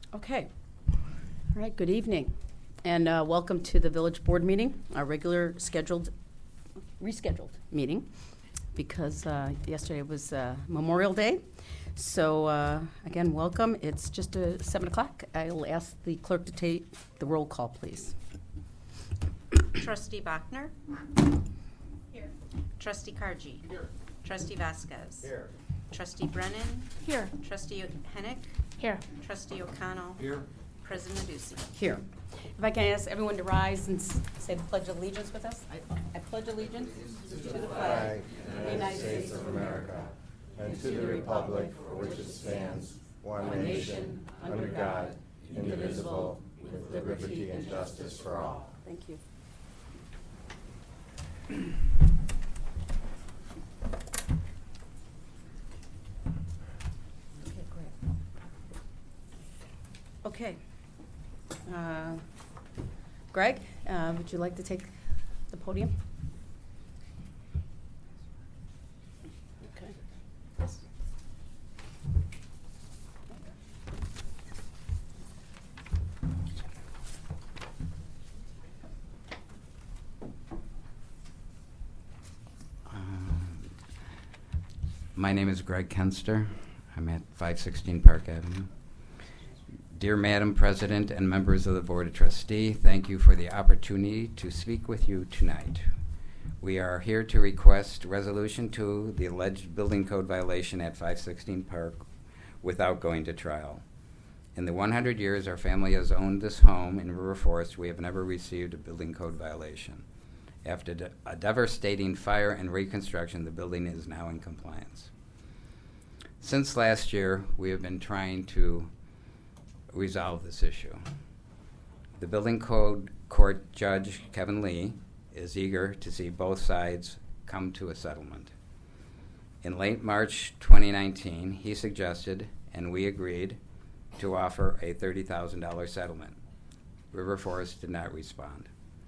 Okay. All right, good evening. And welcome to the Village Board meeting, our regular rescheduled meeting, because yesterday was Memorial Day. So again, welcome. It's just 7 o'clock. I'll ask the clerk to take the roll call, please. Trustee Bachner? Here. Trustee Kargi? Here. Trustee Vasquez? Here. Trustee Brennan? Here. Trustee Hennick? Here. Trustee O'Connell? Here. President Aducey? Here. If I can ask everyone to rise and say the Pledge of Allegiance with us. I pledge allegiance to the flag of the United States of America and to the republic for which it stands, one nation, under God, indivisible, with liberty and justice for all. Thank you. Okay, great. Okay. Greg, would you like to take the podium? Okay. Yes. My name is Greg Kenster. I'm at 516 Park Avenue. Dear Madam President and members of the Board of Trustees, thank you for the opportunity to speak with you tonight. We are here to request resolution to the alleged building code violation at 516 Park without going to trial. In the 100 years our family has owned this home in River Forest, we have never received a building code violation. After a devastating fire and reconstruction, the building is now in compliance. Since last year, we have been trying to resolve this issue. The building code court judge, Kevin Lee, is eager to see both sides come to a settlement. In late March 2019, he suggested, and we agreed, to offer a $30,000 settlement. River Forest did not respond.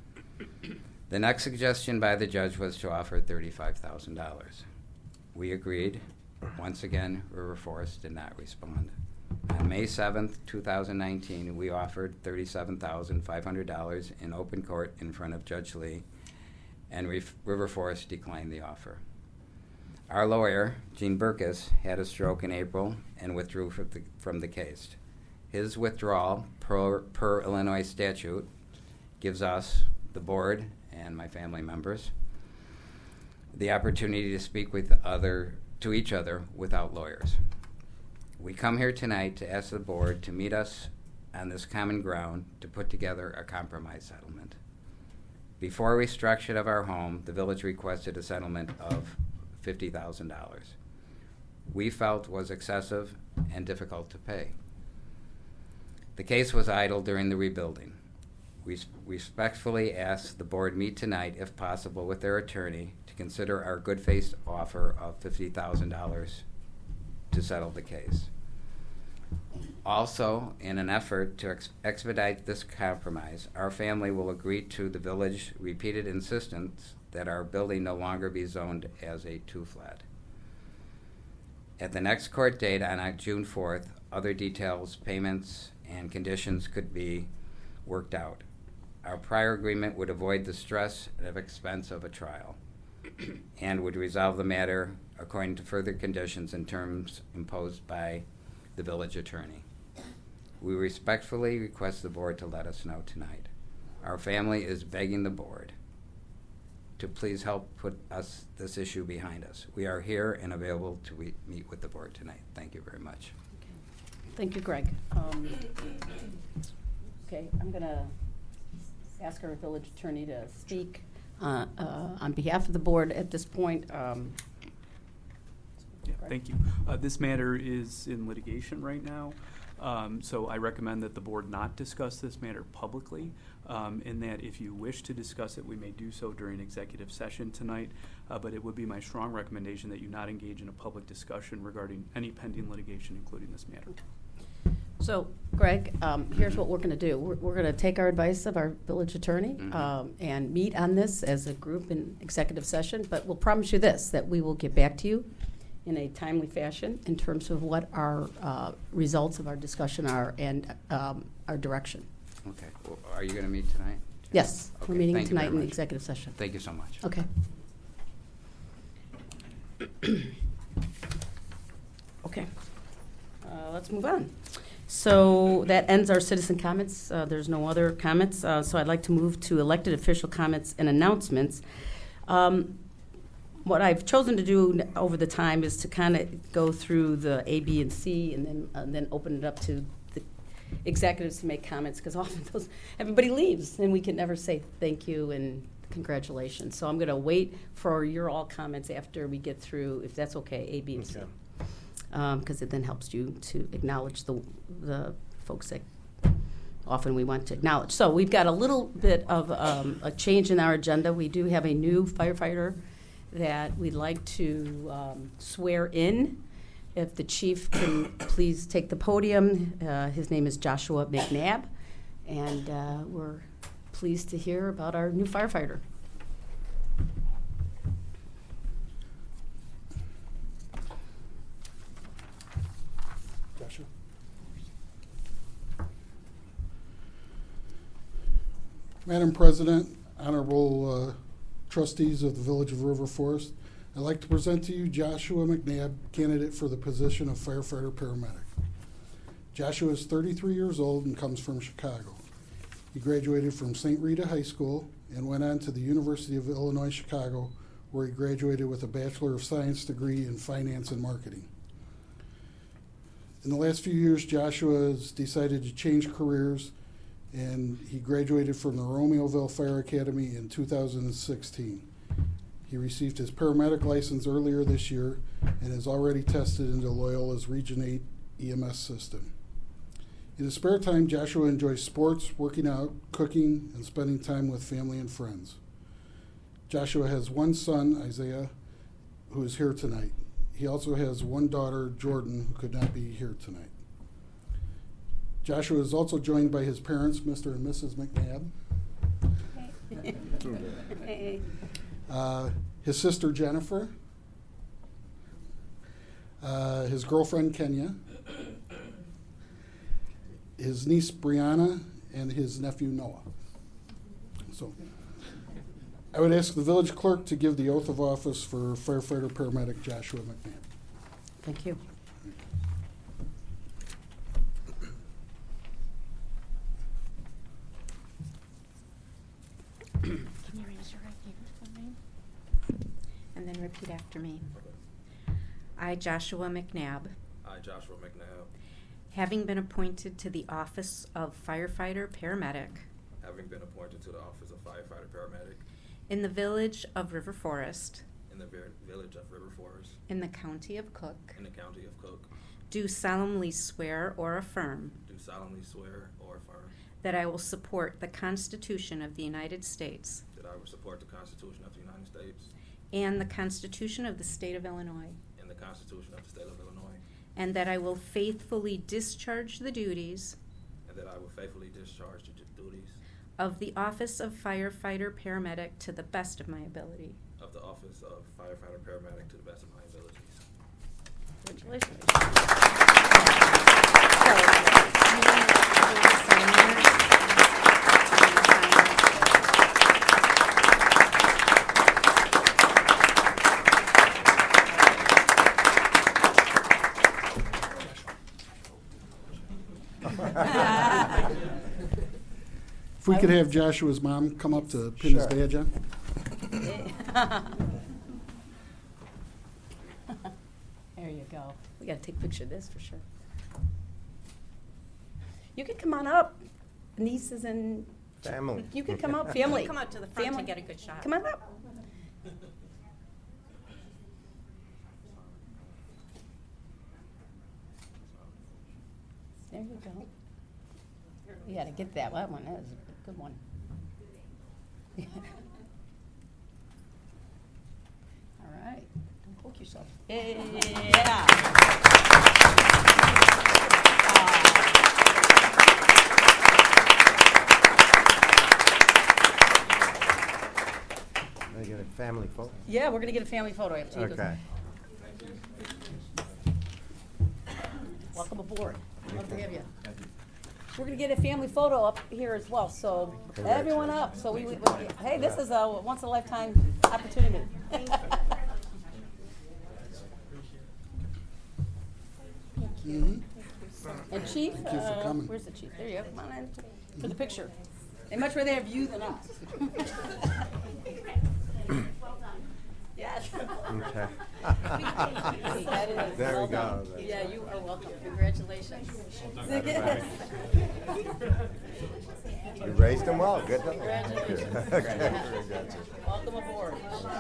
The next suggestion by the judge was to offer $35,000. We agreed. Once again, River Forest did not respond. On May 7th, 2019, we offered $37,500 in open court in front of Judge Lee, and River Forest declined the offer. Our lawyer, Gene Burkus, had a stroke in April and withdrew from the case. His withdrawal, per Illinois statute, gives us, the board, and my family members, the opportunity to speak to each other without lawyers. We come here tonight to ask the board to meet us on this common ground to put together a compromise settlement. Before restructuring of our home, the village requested a settlement of $50,000. We felt was excessive and difficult to pay. The case was idle during the rebuilding. We respectfully ask the board meet tonight, if possible, with their attorney to consider our good faith offer of $50,000 to settle the case. Also, in an effort to expedite this compromise, our family will agree to the village's repeated insistence that our building no longer be zoned as a two-flat. At the next court date on June 4th, other details, payments, and conditions could be worked out. Our prior agreement would avoid the stress and expense of a trial and would resolve the matter according to further conditions and terms imposed by the village attorney. We respectfully request the board to let us know tonight. Our family is begging the board to please help put this issue behind us. We are here and available to meet with the board tonight. Thank you very much. Okay. Thank you, Greg. Okay, I'm going to ask our village attorney to speak on behalf of the board at this point. Yeah, thank you. This matter is in litigation right now, so I recommend that the board not discuss this matter publicly, and that if you wish to discuss it, we may do so during executive session tonight, but it would be my strong recommendation that you not engage in a public discussion regarding any pending litigation, including this matter. So, Greg, here's what we're going to do. We're going to take our advice of our village attorney and meet on this as a group in executive session, but we'll promise you this, that we will get back to you in a timely fashion in terms of what our results of our discussion are and our direction. Okay. Well, are you going to meet tonight? Yes, Okay, we're meeting thank you tonight very in the much. executive session. Thank you so much. Okay. Okay. Let's move on. So that ends our citizen comments. There's no other comments. So I'd like to move to elected official comments and announcements. What I've chosen to do over the time is to kind of go through the A, B, and C, and then open it up to the executives to make comments, because often everybody leaves, and we can never say thank you and congratulations. So I'm going to wait for your all comments after we get through, if that's okay, A, B, and C, because it then helps you to acknowledge the folks that often we want to acknowledge. So we've got a little bit of a change in our agenda. We do have a new firefighter that we'd like to swear in. If the chief can please take the podium. His name is Joshua McNabb, and we're pleased to hear about our new firefighter. Joshua. Madam President, honorable trustees of the Village of River Forest, I'd like to present to you Joshua McNabb, candidate for the position of firefighter paramedic. Joshua is 33 years old and comes from Chicago. He graduated from St. Rita High School and went on to the University of Illinois Chicago, where he graduated with a Bachelor of Science degree in Finance and Marketing. In the last few years, Joshua has decided to change careers, and he graduated from the Romeoville Fire Academy in 2016. He received his paramedic license earlier this year and is already tested into Loyola's Region 8 EMS system. In his spare time, Joshua enjoys sports, working out, cooking, and spending time with family and friends. Joshua has one son, Isaiah, who is here tonight. He also has one daughter, Jordan, who could not be here tonight. Joshua is also joined by his parents, Mr. and Mrs. McNabb. Hey. His sister, Jennifer. His girlfriend, Kenya. His niece, Brianna, and his nephew, Noah. So, I would ask the village clerk to give the oath of office for firefighter paramedic Joshua McNabb. Thank you. Can you raise your right hand for me? And then repeat after me. I, Joshua McNabb, I, Joshua McNabb, having been appointed to the office of firefighter paramedic having been appointed to the office of firefighter paramedic in the village of River Forest in the village of River Forest in the county of Cook, in the county of Cook, do solemnly swear or affirm do solemnly swear or affirm that I will support the Constitution of the United States that I will support the Constitution of the United States and the Constitution of the State of Illinois, and the Constitution of the State of Illinois, and that I will faithfully discharge the duties and that I will faithfully discharge the duties of the office of firefighter paramedic to the best of my ability. of the office of firefighter paramedic to the best of my abilities. Congratulations. If we could have Joshua's mom come up to pin his badge on. There you go. We got to take a picture of this for sure. You can come on up, nieces and Family. you can come up, family. Come out to the front Family. to get a good shot. Come on up. There you go. You got to get that one. That was a good one. All right. Don't poke yourself. Yeah. I get a family photo. Yeah, we're going to get a family photo after you go. Okay. welcome aboard. Love to have you. We're going to get a family photo up here as well, so everyone up. So hey, this is a once-in-a-lifetime opportunity. And Chief, Thank you for coming. where's the Chief? There you go. Come on in for the picture. They'd much rather have you than us. Yes. Okay. That is There well we go. done. Yeah, you are welcome. Congratulations. You raised them well. Good. Congratulations. Okay. Welcome aboard.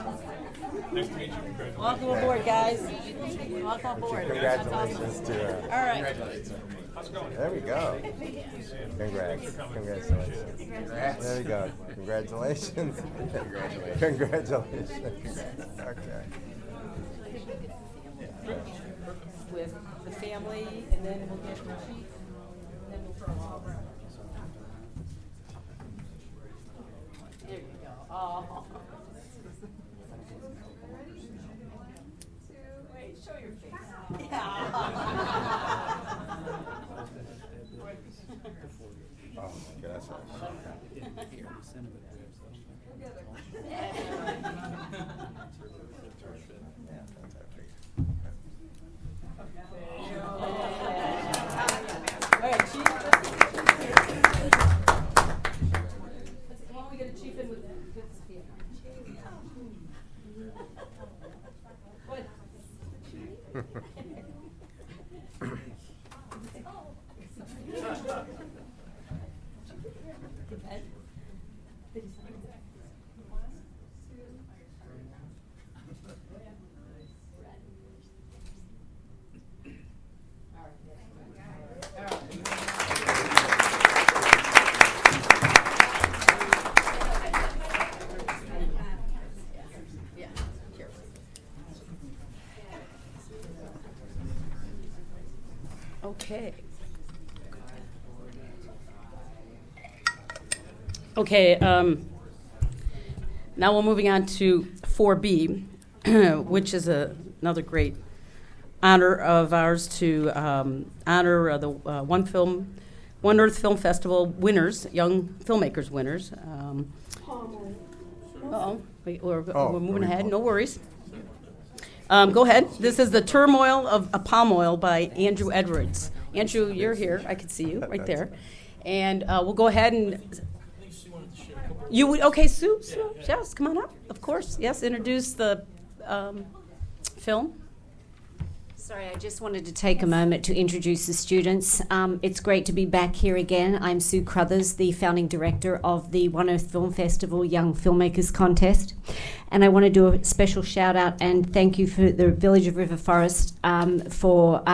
Welcome aboard, guys. Welcome aboard. Congratulations to All right. There we go. Congrats. Congratulations. There we go. Congratulations. Congratulations. Okay. With the family, and then we'll get the Chief, and then we'll throw all around. There you go. Oh. Wait, show your face. Yeah. Oh, okay, that's nice. All right, Chief. Why don't we get a Chief in with Sophia? What? Yeah, here. Okay. Okay, now we're moving on to 4B, which is another great honor of ours to honor the One Earth Film Festival winners, young filmmakers winners. We're moving ahead, no worries. Go ahead. This is The Turmoil of Palm Oil by Andrew Edwards. Andrew, you're here. I can see you right there. And we'll go ahead and... You would, okay, Sue, yes, come on up, of course. Yes, introduce the film. Sorry, I just wanted to take a moment to introduce the students. It's great to be back here again. I'm Sue Crothers, the founding director of the One Earth Film Festival Young Filmmakers Contest. And I want to do a special shout out and thank you for the Village of River Forest for...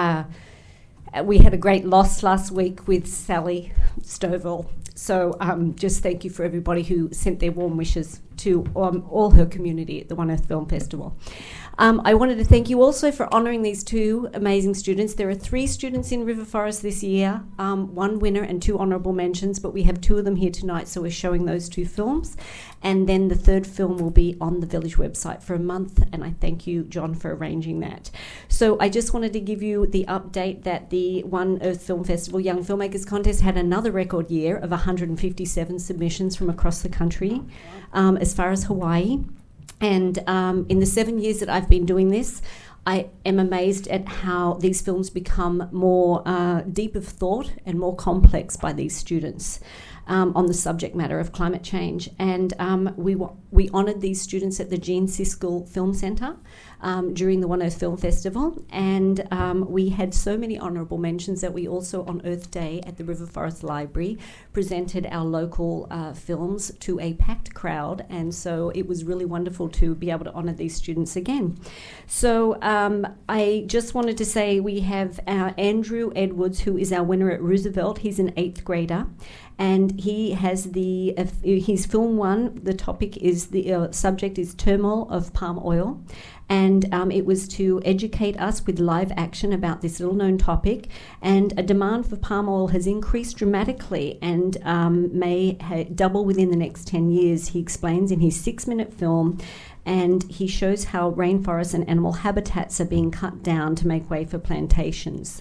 we had a great loss last week with Sally Stovall. So just thank you for everybody who sent their warm wishes to all her community at the One Earth Film Festival. I wanted to thank you also for honouring these two amazing students. There are 3 students in River Forest this year, 1 winner and 2 honourable mentions, but we have 2 of them here tonight, so we're showing those 2 films. And then the 3rd film will be on the Village website for a month, and I thank you, John, for arranging that. So I just wanted to give you the update that the One Earth Film Festival Young Filmmakers Contest had another record year of 157 submissions from across the country, as far as Hawaii. And in the 7 years that I've been doing this, I am amazed at how these films become more deep of thought and more complex by these students on the subject matter of climate change. And we honoured these students at the Gene Siskel Film Centre during the One Earth Film Festival. And we had so many honourable mentions that we also, on Earth Day at the River Forest Library, presented our local films to a packed crowd. And so it was really wonderful to be able to honour these students again. So I just wanted to say we have Andrew Edwards, who is our winner at Roosevelt. He's an 8th grader. And he has his film 1, the topic is, the subject is turmoil of palm oil. And it was to educate us with live action about this little known topic. And a demand for palm oil has increased dramatically and may double within the next 10 years, he explains in his 6-minute film. And he shows how rainforests and animal habitats are being cut down to make way for plantations.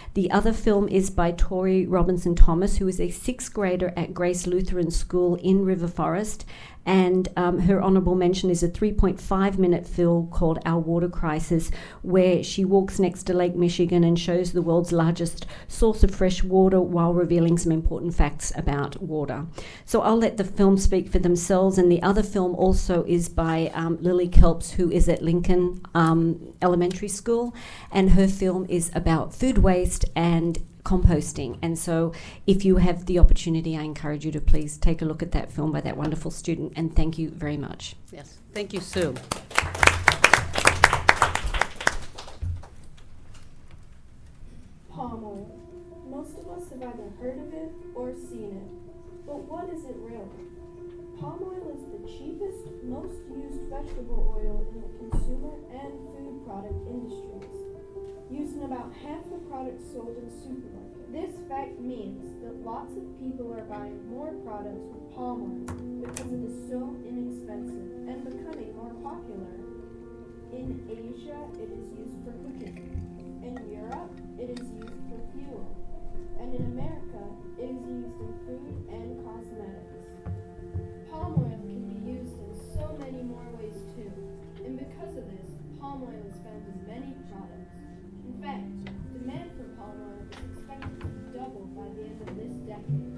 The other film is by Tori Robinson Thomas, who is a 6th grader at Grace Lutheran School in River Forest. And her honorable mention is a 3.5-minute film called Our Water Crisis, where she walks next to Lake Michigan and shows the world's largest source of fresh water while revealing some important facts about water. So I'll let the film speak for themselves. And the other film also is by Lily Kelps, who is at Lincoln Elementary School. And her film is about food waste and composting. And so if you have the opportunity, I encourage you to please take a look at that film by that wonderful student, and thank you very much. Yes, thank you, Sue. Palm oil. Most of us have either heard of it or seen it. But what is it really? Palm oil is the cheapest, most used vegetable oil in the consumer and food product industries, used in about half the products sold in supermarkets. This fact means that lots of people are buying more products with palm oil because it is so inexpensive and becoming more popular. In Asia, it is used for cooking. In Europe, it is used for fuel. And in America, it is used in food and cosmetics. Palm oil can be used in so many more ways too. And because of this, palm oil is found in many products. In fact, demand for palm oil is expected to double by the end of this decade.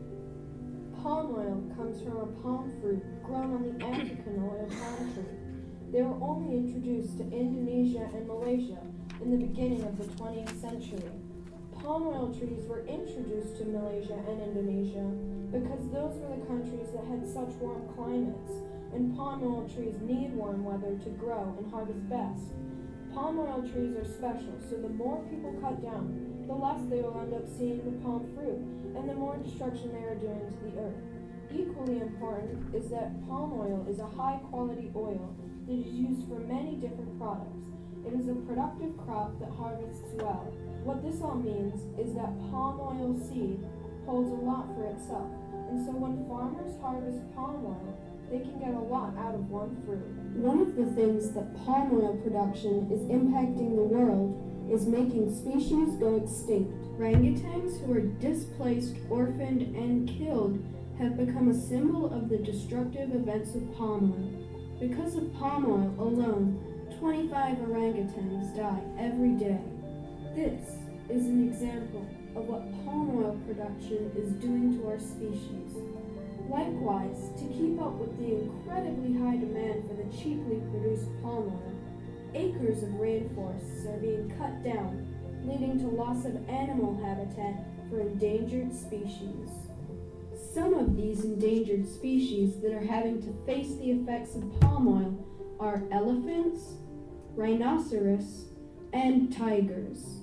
Palm oil comes from a palm fruit grown on the African oil palm tree. They were only introduced to Indonesia and Malaysia in the beginning of the 20th century. Palm oil trees were introduced to Malaysia and Indonesia because those were the countries that had such warm climates, and palm oil trees need warm weather to grow and harvest best. Palm oil trees are special, so the more people cut down, the less they will end up seeing the palm fruit, and the more destruction they are doing to the earth. Equally important is that palm oil is a high-quality oil that is used for many different products. It is a productive crop that harvests well. What this all means is that palm oil seed holds a lot for itself, and so when farmers harvest palm oil, they can get a lot out of one fruit. One of the things that palm oil production is impacting the world is making species go extinct. Orangutans who are displaced, orphaned, and killed have become a symbol of the destructive events of palm oil. Because of palm oil alone, 25 orangutans die every day. This is an example of what palm oil production is doing to our species. Likewise, to keep up with the incredibly high demand for the cheaply produced palm oil, acres of rainforests are being cut down, leading to loss of animal habitat for endangered species. Some of these endangered species that are having to face the effects of palm oil are elephants, rhinoceros, and tigers.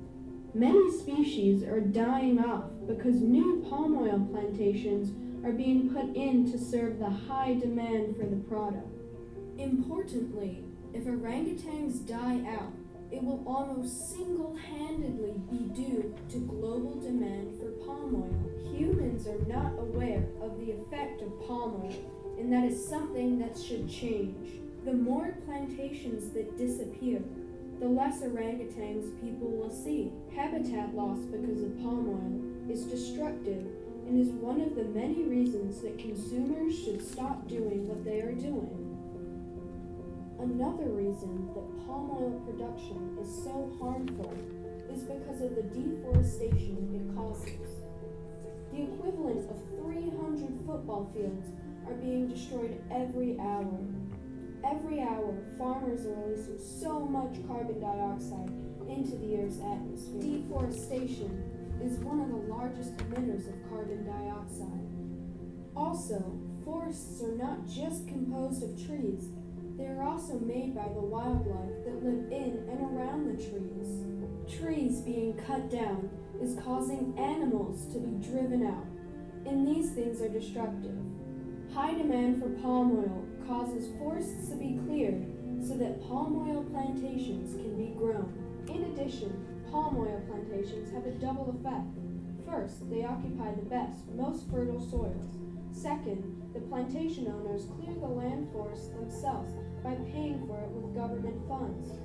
Many species are dying off because new palm oil plantations are being put in to serve the high demand for the product. Importantly, if orangutans die out, it will almost single-handedly be due to global demand for palm oil. Humans are not aware of the effect of palm oil, and that is something that should change. The more plantations that disappear, the less orangutans people will see. Habitat loss because of palm oil is destructive and is one of the many reasons that consumers should stop doing what they are doing. Another reason that palm oil production is so harmful is because of the deforestation it causes. The equivalent of 300 football fields are being destroyed every hour. Every hour, farmers are releasing so much carbon dioxide into the Earth's atmosphere. Deforestation is one of the largest emitters of carbon dioxide. Also, forests are not just composed of trees. They are also made by the wildlife that live in and around the trees. Trees being cut down is causing animals to be driven out, and these things are destructive. High demand for palm oil causes forests to be cleared so that palm oil plantations can be grown. In addition, palm oil plantations have a double effect. First, they occupy the best, most fertile soils. Second, the plantation owners clear the land forests themselves by paying for it with government funds.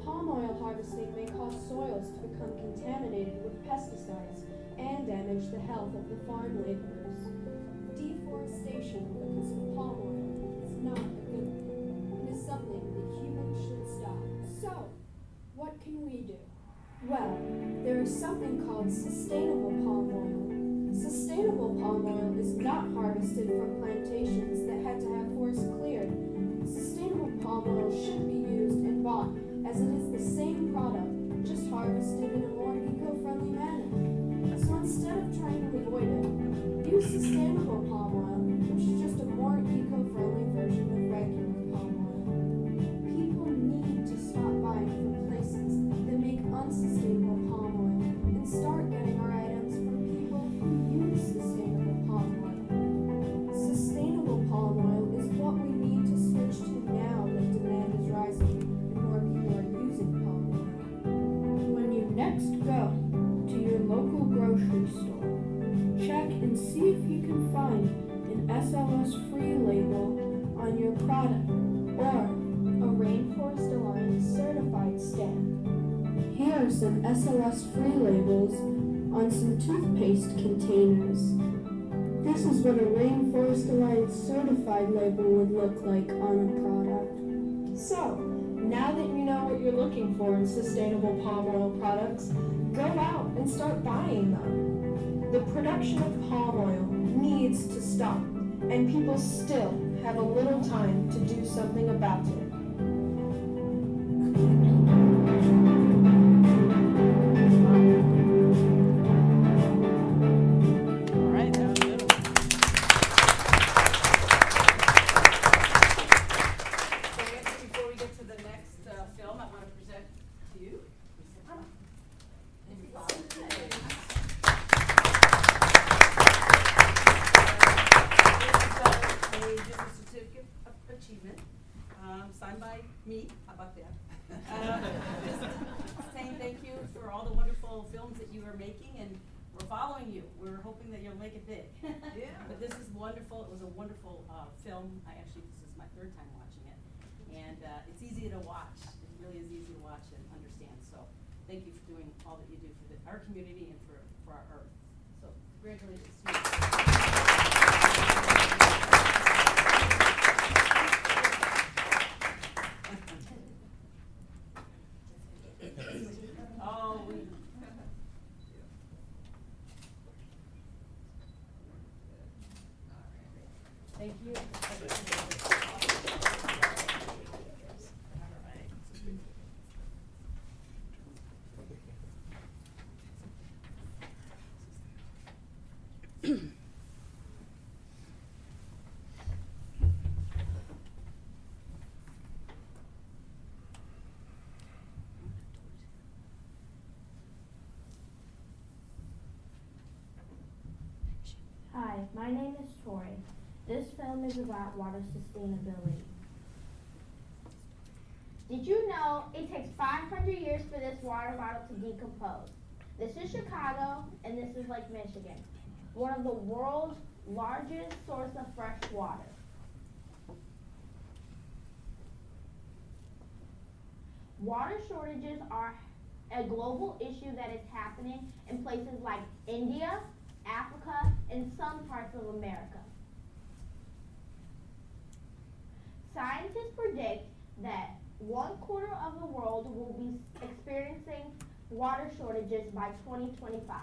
Palm oil harvesting may cause soils to become contaminated with pesticides and damage the health of the farm laborers. Deforestation because of palm oil is not a good thing. It is something that humans should stop. So, what can we do? Well, there is something called sustainable palm oil. Sustainable palm oil is not harvested from plantations that had to have forests cleared. Sustainable palm oil should be used and bought as it is the same product, just harvested in a more eco-friendly manner. So instead of trying to avoid it, use sustainable palm oil, which is just a more eco-friendly version of regular palm oil. People need to stop buying from places that make unsustainable palm oil and start getting our items from people who use sustainable palm oil. Sustainable palm oil is what we need to switch to now that demand is rising and more people are using palm oil. When you next go to your local grocery store, check and see if you can find an SLS-free label on your product or a Rainforest Alliance certified stamp. Here are some SLS-free labels on some toothpaste containers. This is what a Rainforest Alliance certified label would look like on a product. So, now that you know what you're looking for in sustainable palm oil products, go out and start buying them. The production of palm oil needs to stop, and people still have a little time to do something about it. All right, that was good. So Nancy, before we get to the next film, I want to present to you. This is a certificate of achievement, signed by me. How about that? Just saying thank you for all the wonderful films that you are making, and we're following you. We're hoping that you'll make it big. Yeah. But this is wonderful. It was a wonderful film. This is my third time watching it, and it's easy to watch. It really is easy to watch and understand. So thank you for doing all that you do for our community and for our Earth. So congratulations to you. Thank you. Hi, my name is Tori. This film is about water sustainability. Did you know it takes 500 years for this water bottle to decompose? This is Chicago, and this is Lake Michigan, one of the world's largest sources of fresh water. Water shortages are a global issue that is happening in places like India, Africa, and some parts of America. Scientists predict that 1/4 of the world will be experiencing water shortages by 2025.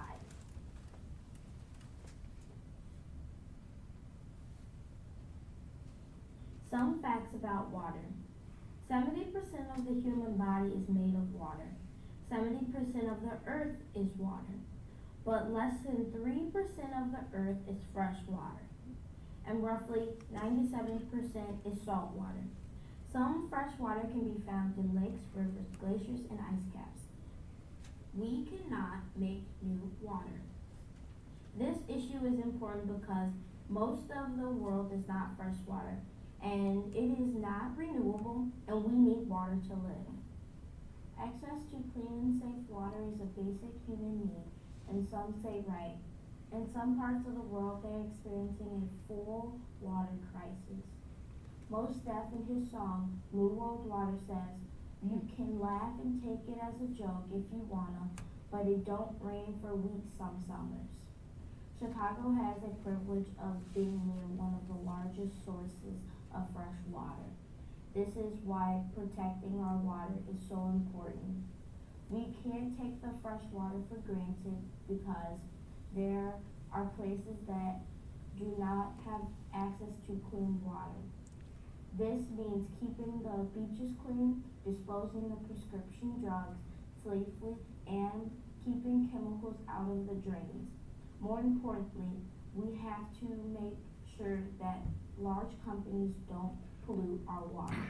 Some facts about water. 70% of the human body is made of water. 70% of the earth is water. But less than 3% of the earth is fresh water. And roughly 97% is salt water. Some fresh water can be found in lakes, rivers, glaciers, and ice caps. We cannot make new water. This issue is important because most of the world is not fresh water, and it is not renewable, and we need water to live. Access to clean and safe water is a basic human need, and some say right. In some parts of the world, they're experiencing a full water crisis. Mos Def in his song, New World Water says, You can laugh and take it as a joke if you wanna, but it don't rain for weeks some summers. Chicago has a privilege of being near one of the largest sources of fresh water. This is why protecting our water is so important. We can't take the fresh water for granted because there are places that do not have access to clean water. This means keeping the beaches clean, disposing of prescription drugs safely, and keeping chemicals out of the drains. More importantly, we have to make sure that large companies don't pollute our water.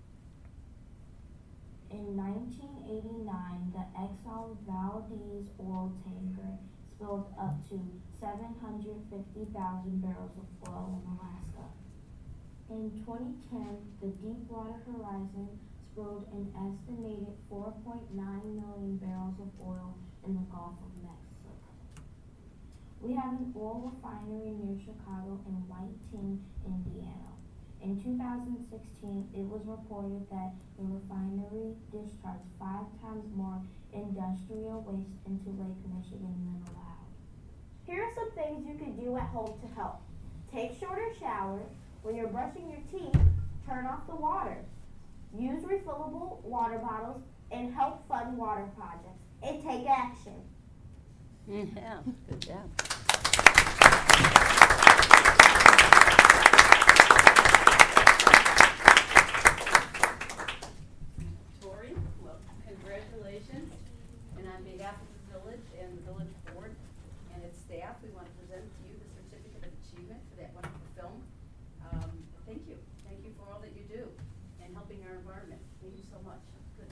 In 1989, the Exxon Valdez oil tanker spilled up to 750,000 barrels of oil in Alaska. In 2010, the Deepwater Horizon spilled an estimated 4.9 million barrels of oil in the Gulf of Mexico. We have an oil refinery near Chicago in Whiting, Indiana. In 2016, it was reported that the refinery discharged 5 times more industrial waste into Lake Michigan than allowed. Here are some things you can do at home to help. Take shorter showers. When you're brushing your teeth, turn off the water. Use refillable water bottles and help fund water projects. And take action. Yeah, good job. Tori, well, congratulations. And on behalf of the village and the village board and its staff, we want to present to you the Certificate of Achievement for that wonderful film. Thank you. Thank you for all that you do and helping our environment. Thank you so much. Good.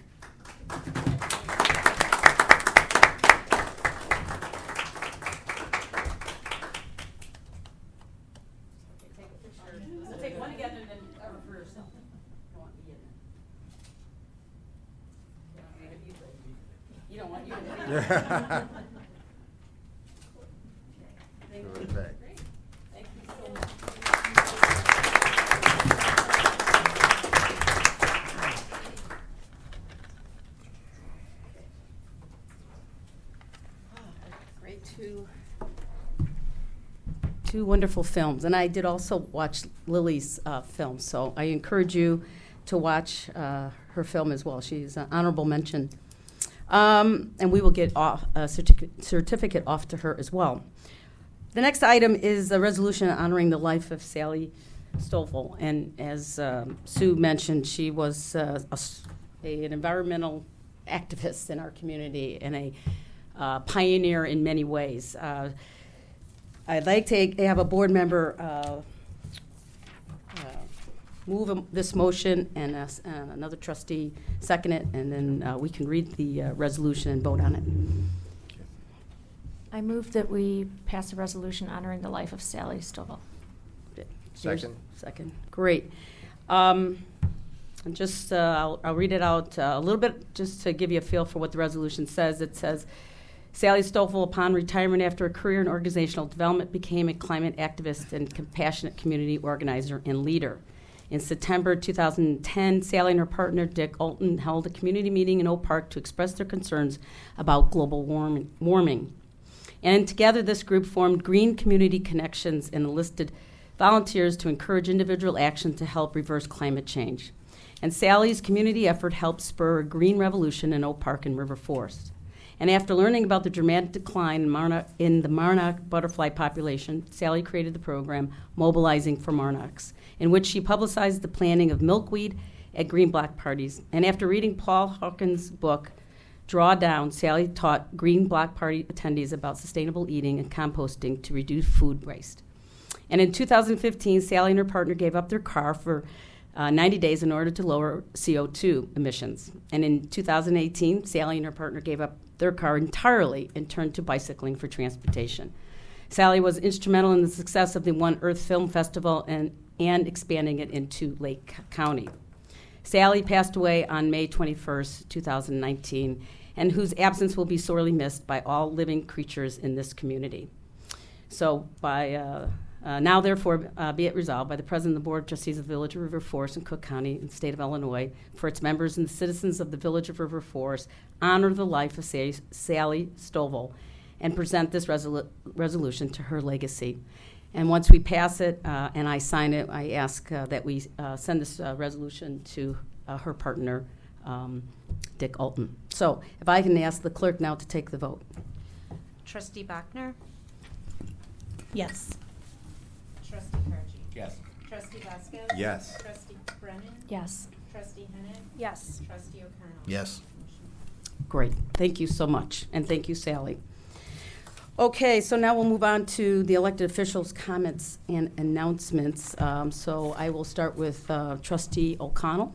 Okay, take a picture. So take one together and then for yourself. Go on, be in there. You don't want you. Thank you. Perfect. Great. Thank you so much. Great, two wonderful films, and I did also watch Lily's film, so I encourage you to watch her film as well. She's an honorable mention, and we will get a certificate off to her as well. The next item is a resolution honoring the life of Sally Stoffel, and as Sue mentioned, she was an environmental activist in our community and a pioneer in many ways. I'd like to have a board member move this motion and another trustee second it, and then we can read the resolution and vote on it. I move that we pass a resolution honoring the life of Sally Stovall. Second. Second. Great. And just I'll read it out a little bit just to give you a feel for what the resolution says. It says, Sally Stoffel, upon retirement after a career in organizational development, became a climate activist and compassionate community organizer and leader. In September 2010, Sally and her partner, Dick Alton, held a community meeting in Oak Park to express their concerns about global warming. And together, this group formed Green Community Connections and enlisted volunteers to encourage individual action to help reverse climate change. And Sally's community effort helped spur a green revolution in Oak Park and River Forest. And after learning about the dramatic decline in the Monarch butterfly population, Sally created the program Mobilizing for Monarchs, in which she publicized the planting of milkweed at green block parties. And after reading Paul Hawkins' book, Drawdown, Sally taught green block party attendees about sustainable eating and composting to reduce food waste. And in 2015, Sally and her partner gave up their car for 90 days in order to lower CO2 emissions. And in 2018, Sally and her partner gave up their car entirely and turned to bicycling for transportation. Sally was instrumental in the success of the One Earth Film Festival and expanding it into Lake County. Sally passed away on May 21st, 2019, and whose absence will be sorely missed by all living creatures in this community. So by Now, therefore, be it resolved by the President of the Board of Trustees of the Village of River Forest in Cook County in the state of Illinois for its members and the citizens of the Village of River Forest honor the life of Sally Stovall and present this resolution to her legacy. And once we pass it and I sign it, I ask that we send this resolution to her partner, Dick Alton. So if I can ask the clerk now to take the vote. Trustee Bachner? Yes. Trustee Karchi? Yes. Trustee Vasquez? Yes. Trustee Brennan? Yes. Trustee Hennig? Yes. Trustee O'Connell? Yes. Great. Thank you so much. And thank you, Sally. Okay, so now we'll move on to the elected officials' comments and announcements. So I will start with Trustee O'Connell.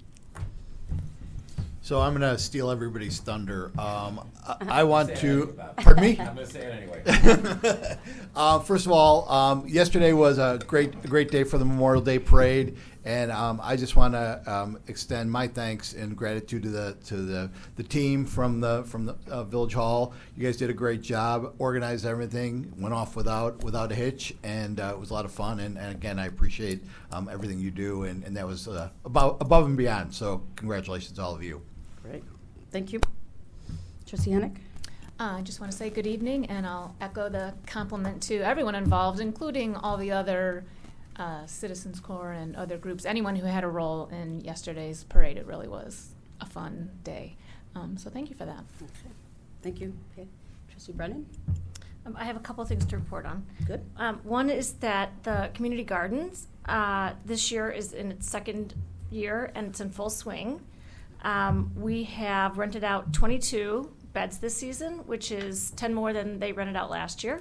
So I'm going to steal everybody's thunder. I want to. Pardon me? I'm going to say it anyway. First of all, yesterday was a great day for the Memorial Day Parade, and I just want to extend my thanks and gratitude to the team from the Village Hall. You guys did a great job, organized everything, went off without a hitch, and it was a lot of fun. And again, I appreciate everything you do, and that was above and beyond. So congratulations to all of you. Great. Thank you. Trustee Hennig? I just want to say good evening, and I'll echo the compliment to everyone involved, including all the other Citizens Corps and other groups, anyone who had a role in yesterday's parade. It really was a fun day. So thank you for that. Okay. Thank you. Okay. Trustee Brennan? I have a couple of things to report on. Good. One is that the community gardens this year is in its second year, and it's in full swing. We have rented out 22 beds this season, which is 10 more than they rented out last year,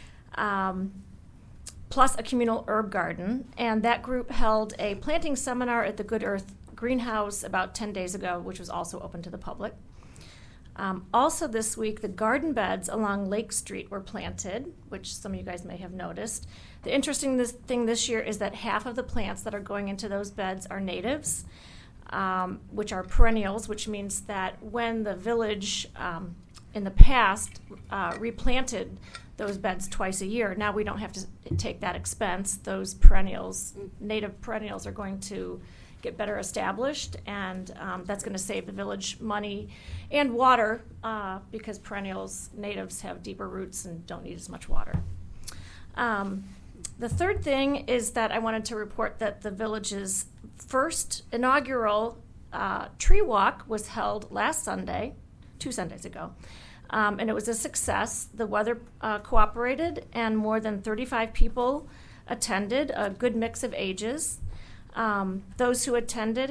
plus a communal herb garden. And that group held a planting seminar at the Good Earth Greenhouse about 10 days ago, which was also open to the public. Also this week, the garden beds along Lake Street were planted, which some of you guys may have noticed. The interesting thing this year is that half of the plants that are going into those beds are natives, which are perennials, which means that when the village in the past replanted those beds twice a year, now we don't have to take that expense. Those perennials, native perennials, are going to get better established, and that's going to save the village money and water because perennials, natives, have deeper roots and don't need as much water. The third thing is that I wanted to report that the village's first inaugural tree walk was held last Sunday, 2 Sundays ago, and it was a success. The weather cooperated, and more than 35 people attended, a good mix of ages. Those who attended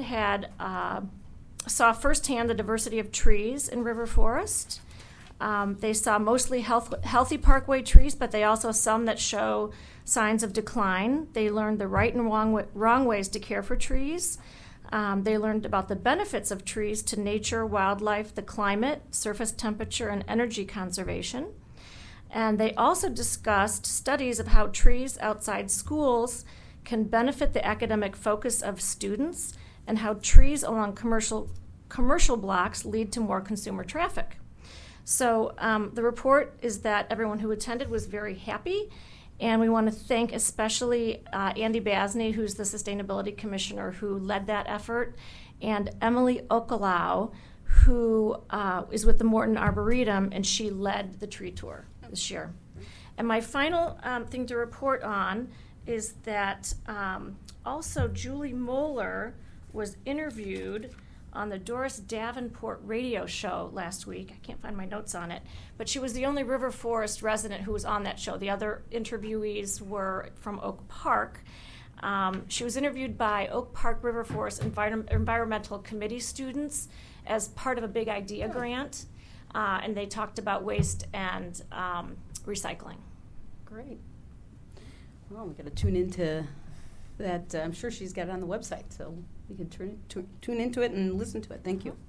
saw firsthand the diversity of trees in River Forest. They saw mostly healthy parkway trees, but they also saw some that show signs of decline. They learned the right and wrong ways to care for trees. They learned about the benefits of trees to nature, wildlife, the climate, surface temperature, and energy conservation. And they also discussed studies of how trees outside schools can benefit the academic focus of students and how trees along commercial blocks lead to more consumer traffic. So the report is that everyone who attended was very happy, and we want to thank especially Andy Basney, who's the Sustainability Commissioner, who led that effort, and Emily Okalau, who is with the Morton Arboretum, and she led the tree tour this year. And my final thing to report on is that also Julie Moeller was interviewed on the Doris Davenport radio show last week. I can't find my notes on it, but she was the only River Forest resident who was on that show. The other interviewees were from Oak Park. She was interviewed by Oak Park River Forest Environmental Committee students as part of a Big Idea grant, and they talked about waste and recycling. Great. Well, we've got to tune into that. I'm sure she's got it on the website, so we can tune into it and listen to it. Thank you.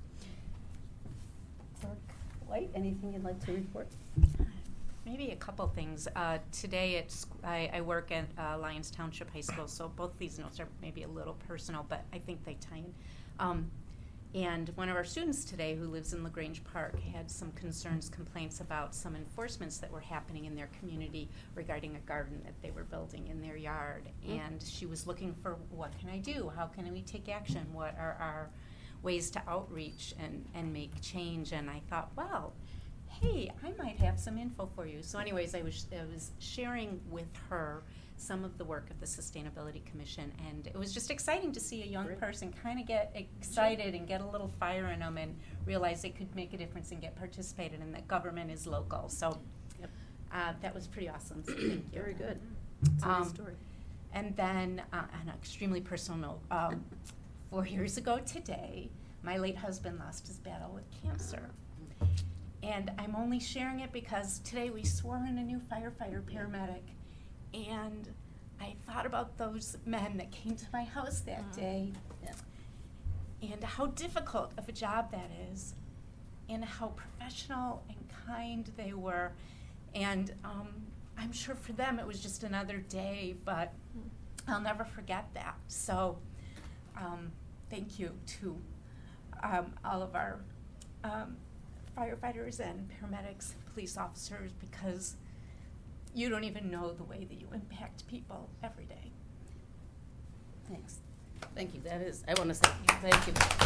Clerk White, anything you'd like to report? Maybe a couple things. Today I work at Lyons Township High School, so both these notes are maybe a little personal, but I think they tie in. And one of our students today, who lives in LaGrange Park, had some complaints about some enforcements that were happening in their community regarding a garden that they were building in their yard. And she was looking for, what can I do? How can we take action? What are our ways to outreach and make change? And I thought, well, hey, I might have some info for you. So anyways, I was sharing with her some of the work of the Sustainability Commission, and it was just exciting to see a young person kind of get excited and get a little fire in them and realize they could make a difference and get participated, and that government is local. So that was pretty awesome. So thank you. Very good. It's a nice story. And then on an extremely personal note, 4 years ago today, my late husband lost his battle with cancer. And I'm only sharing it because today we swore in a new firefighter paramedic. And I thought about those men that came to my house that day, and how difficult of a job that is, and how professional and kind they were. And I'm sure for them it was just another day, but I'll never forget that. So thank you to all of our firefighters and paramedics, police officers, because you don't even know the way that you impact people every day. Thanks. Thank you. That is, I want to say thank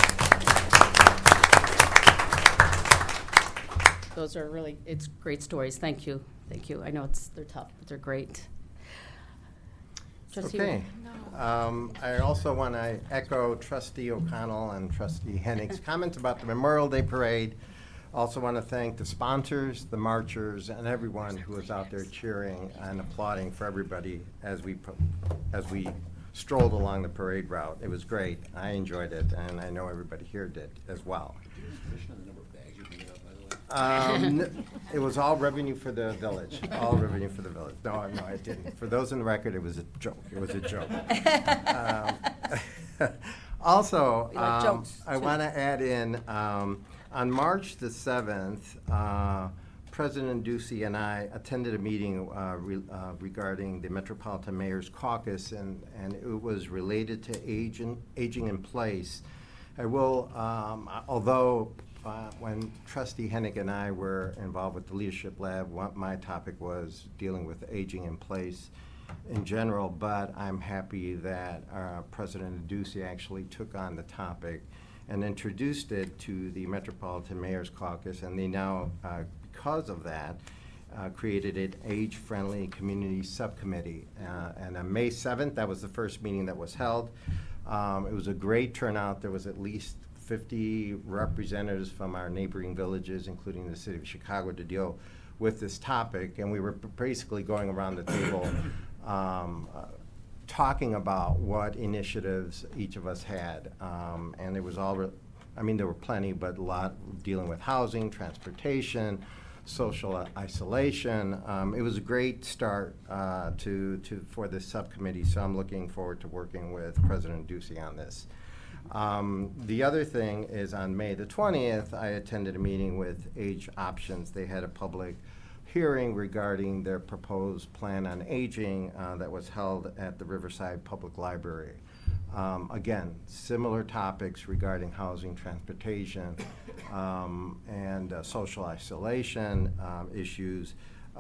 you. Those are really, it's great stories. Thank you. Thank you. I know they're tough, but they're great. Trustee Okay. I also want to echo Trustee O'Connell and Trustee Hennick's comments about the Memorial Day Parade. Also want to thank the sponsors, the marchers, and everyone who was out there cheering and applauding for everybody as we strolled along the parade route. It was great. I enjoyed it, and I know everybody here did as well. It was all revenue for the village. All revenue for the village. No, I didn't. For those in the record, it was a joke. It was a joke. Also, I want to add in, on March the 7th, President Ducey and I attended a meeting regarding the Metropolitan Mayor's Caucus, and it was related to aging in place. I will, although when Trustee Hennick and I were involved with the Leadership Lab, my topic was dealing with aging in place in general, but I'm happy that President Ducey actually took on the topic and introduced it to the Metropolitan Mayor's Caucus, and they now, because of that, created an age-friendly community subcommittee. And on May 7th, that was the first meeting that was held. It was a great turnout. There was at least 50 representatives from our neighboring villages, including the city of Chicago, to deal with this topic. And we were basically going around the table talking about what initiatives each of us had. And it was all, there were plenty, but a lot dealing with housing, transportation, social isolation. It was a great start for this subcommittee, so I'm looking forward to working with President Ducey on this. The other thing is on May the 20th, I attended a meeting with Age Options. They had a public hearing regarding their proposed plan on aging that was held at the Riverside Public Library. Again, similar topics regarding housing, transportation, and social isolation issues.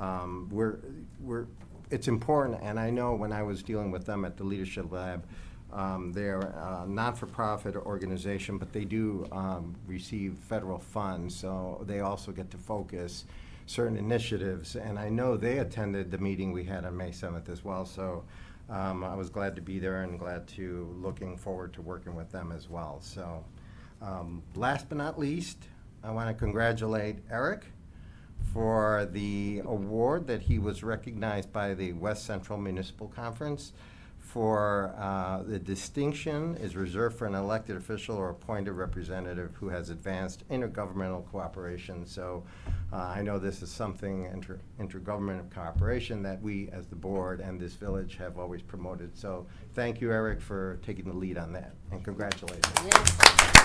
It's important, and I know when I was dealing with them at the Leadership Lab, they're a not-for-profit organization, but they do receive federal funds, so they also get to focus certain initiatives. And I know they attended the meeting we had on May 7th as well, so I was glad to be there and looking forward to working with them as well. So last but not least, I want to congratulate Eric for the award that he was recognized by the West Central Municipal Conference for. The distinction is reserved for an elected official or appointed representative who has advanced intergovernmental cooperation. So I know this is something, intergovernmental cooperation, that we as the board and this village have always promoted. So thank you, Eric, for taking the lead on that, and congratulations. Yes.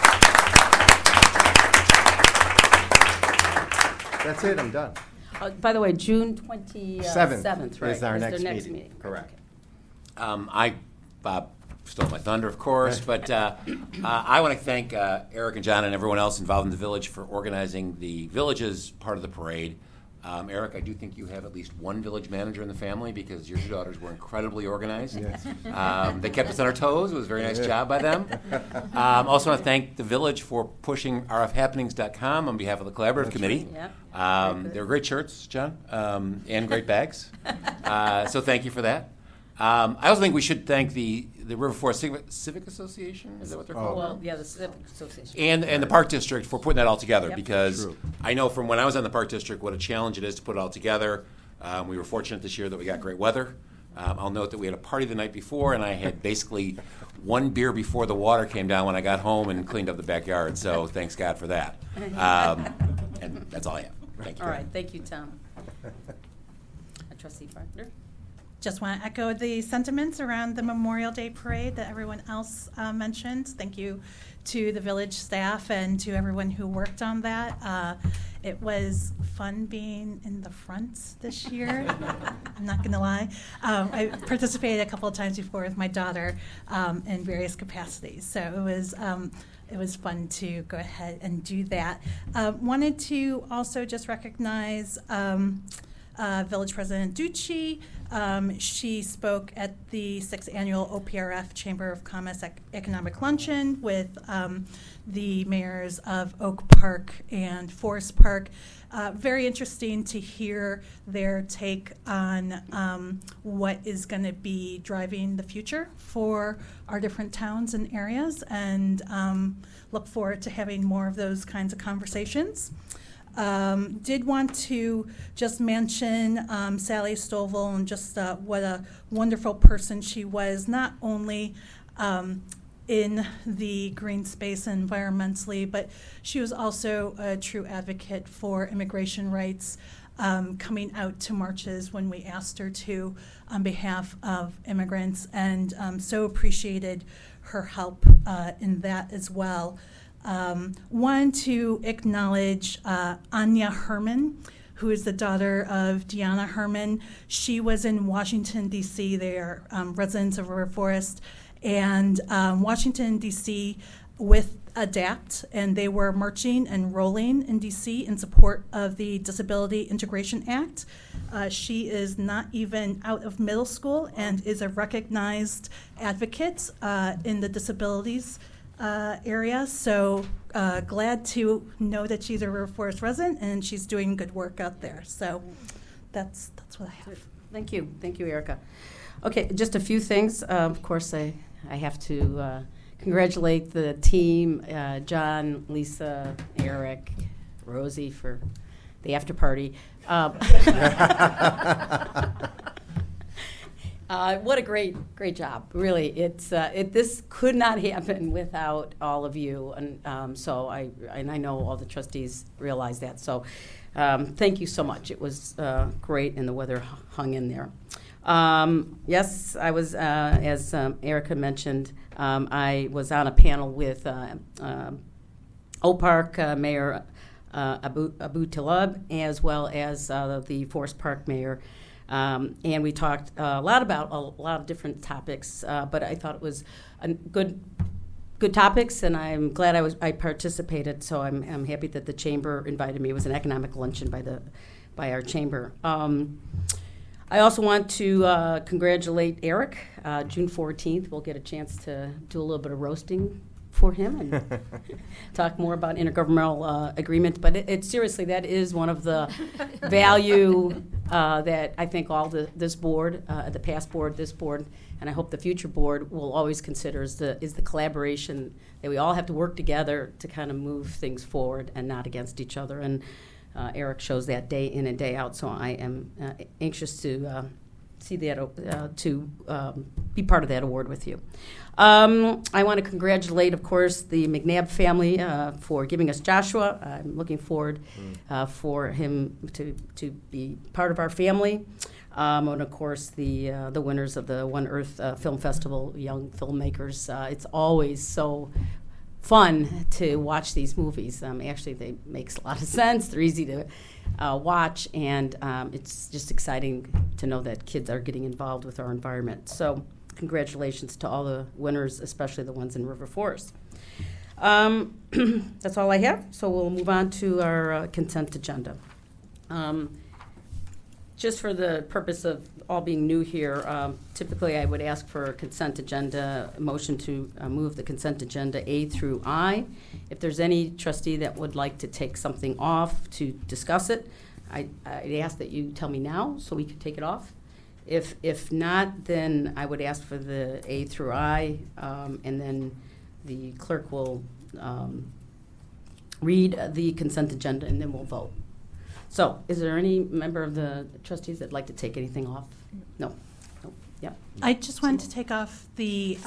That's it, I'm done. By the way, June 27th, right, is our is next their meeting. Correct. I stole my thunder, of course, but I want to thank Eric and John and everyone else involved in the village for organizing the village's part of the parade. Eric, I do think you have at least one village manager in the family because your two daughters were incredibly organized. Yes. They kept us on our toes. It was a very nice job by them. Also want to thank the village for pushing rfhappenings.com on behalf of the Collaborative Committee. Yep. They were great shirts, John, and great bags. So thank you for that. I also think we should thank the River Forest Civic Association. Is that what they're called? Well, yeah, the Civic Association. And the Park District for putting that all together, Yep. because True. I know from when I was on the Park District what a challenge it is to put it all together. We were fortunate this year that we got great weather. I'll note that we had a party the night before, and I had basically one beer before the water came down when I got home and cleaned up the backyard. So thanks God for that. And that's all I have. Thank you. All right, thank you, Tom. Trustee Parker. Just want to echo the sentiments around the Memorial Day Parade that everyone else mentioned. Thank you to the village staff and to everyone who worked on that. It was fun being in the front this year. I'm not going to lie. I participated a couple of times before with my daughter in various capacities. So it was fun to go ahead and do that. Wanted to also just recognize Village President Ducci. She spoke at the 6th Annual OPRF Chamber of Commerce Economic Luncheon with the mayors of Oak Park and Forest Park. Very interesting to hear their take on what is going to be driving the future for our different towns and areas, and look forward to having more of those kinds of conversations. Did want to just mention Sally Stovall and just what a wonderful person she was, not only in the green space and environmentally, but she was also a true advocate for immigration rights, coming out to marches when we asked her to on behalf of immigrants, and so appreciated her help in that as well. Wanted to acknowledge Anya Herman, who is the daughter of Deanna Herman. She was in Washington, D.C. They are residents of River Forest. And Washington, D.C. with ADAPT, and they were marching and rolling in D.C. in support of the Disability Integration Act. She is not even out of middle school and is a recognized advocate in the disabilities area. So glad to know that she's a River Forest resident and she's doing good work out there. So that's what I have. Thank you, Erica. Okay, just a few things. Of course, I have to congratulate the team, John, Lisa, Eric, Rosie for the after party. What a great job! Really, this could not happen without all of you, and so I know all the trustees realize that. So, thank you so much. It was great, and the weather hung in there. Yes, I was, as Erica mentioned, I was on a panel with Oak Park Mayor Abu Talib, as well as the Forest Park Mayor. And we talked a lot about a lot of different topics, but I thought it was a good topics, and I'm glad I participated. So I'm happy that the chamber invited me. It was an economic luncheon by our chamber. I also want to congratulate Eric. June 14th, we'll get a chance to do a little bit of roasting for him and talk more about intergovernmental agreement. But it seriously, that is one of the value that I think all this board, the past board, this board, and I hope the future board will always consider is the collaboration that we all have to work together to kind of move things forward and not against each other. And Eric shows that day in and day out. So I am anxious to see that, to be part of that award with you. I want to congratulate, of course, the McNabb family for giving us Joshua. I'm looking forward for him to be part of our family. And, of course, the winners of the One Earth Film Festival, young filmmakers. It's always so fun to watch these movies. Actually, they make a lot of sense. They're easy to watch, and it's just exciting to know that kids are getting involved with our environment. So congratulations to all the winners, especially the ones in River Forest. That's all I have, so we'll move on to our consent agenda. Just for the purpose of all being new here, typically I would ask for a consent agenda, a motion to move the consent agenda A through I. If there's any trustee that would like to take something off to discuss it, I'd ask that you tell me now so we could take it off. If not, then I would ask for the A through I, and then the clerk will read the consent agenda, and then we'll vote. So, is there any member of the trustees that'd like to take anything off? No. Yeah. I just wanted to take off the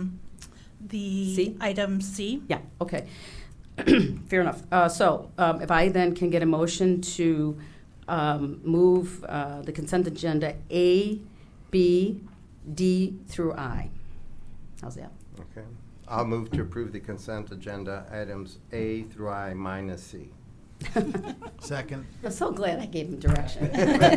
C? item C. Yeah. Okay. Fair enough. So, if I then can get a motion to move the consent agenda A, B, D through I. How's that? Okay. I'll move to approve the consent agenda items A through I minus C. Second. I'm so glad I gave him direction.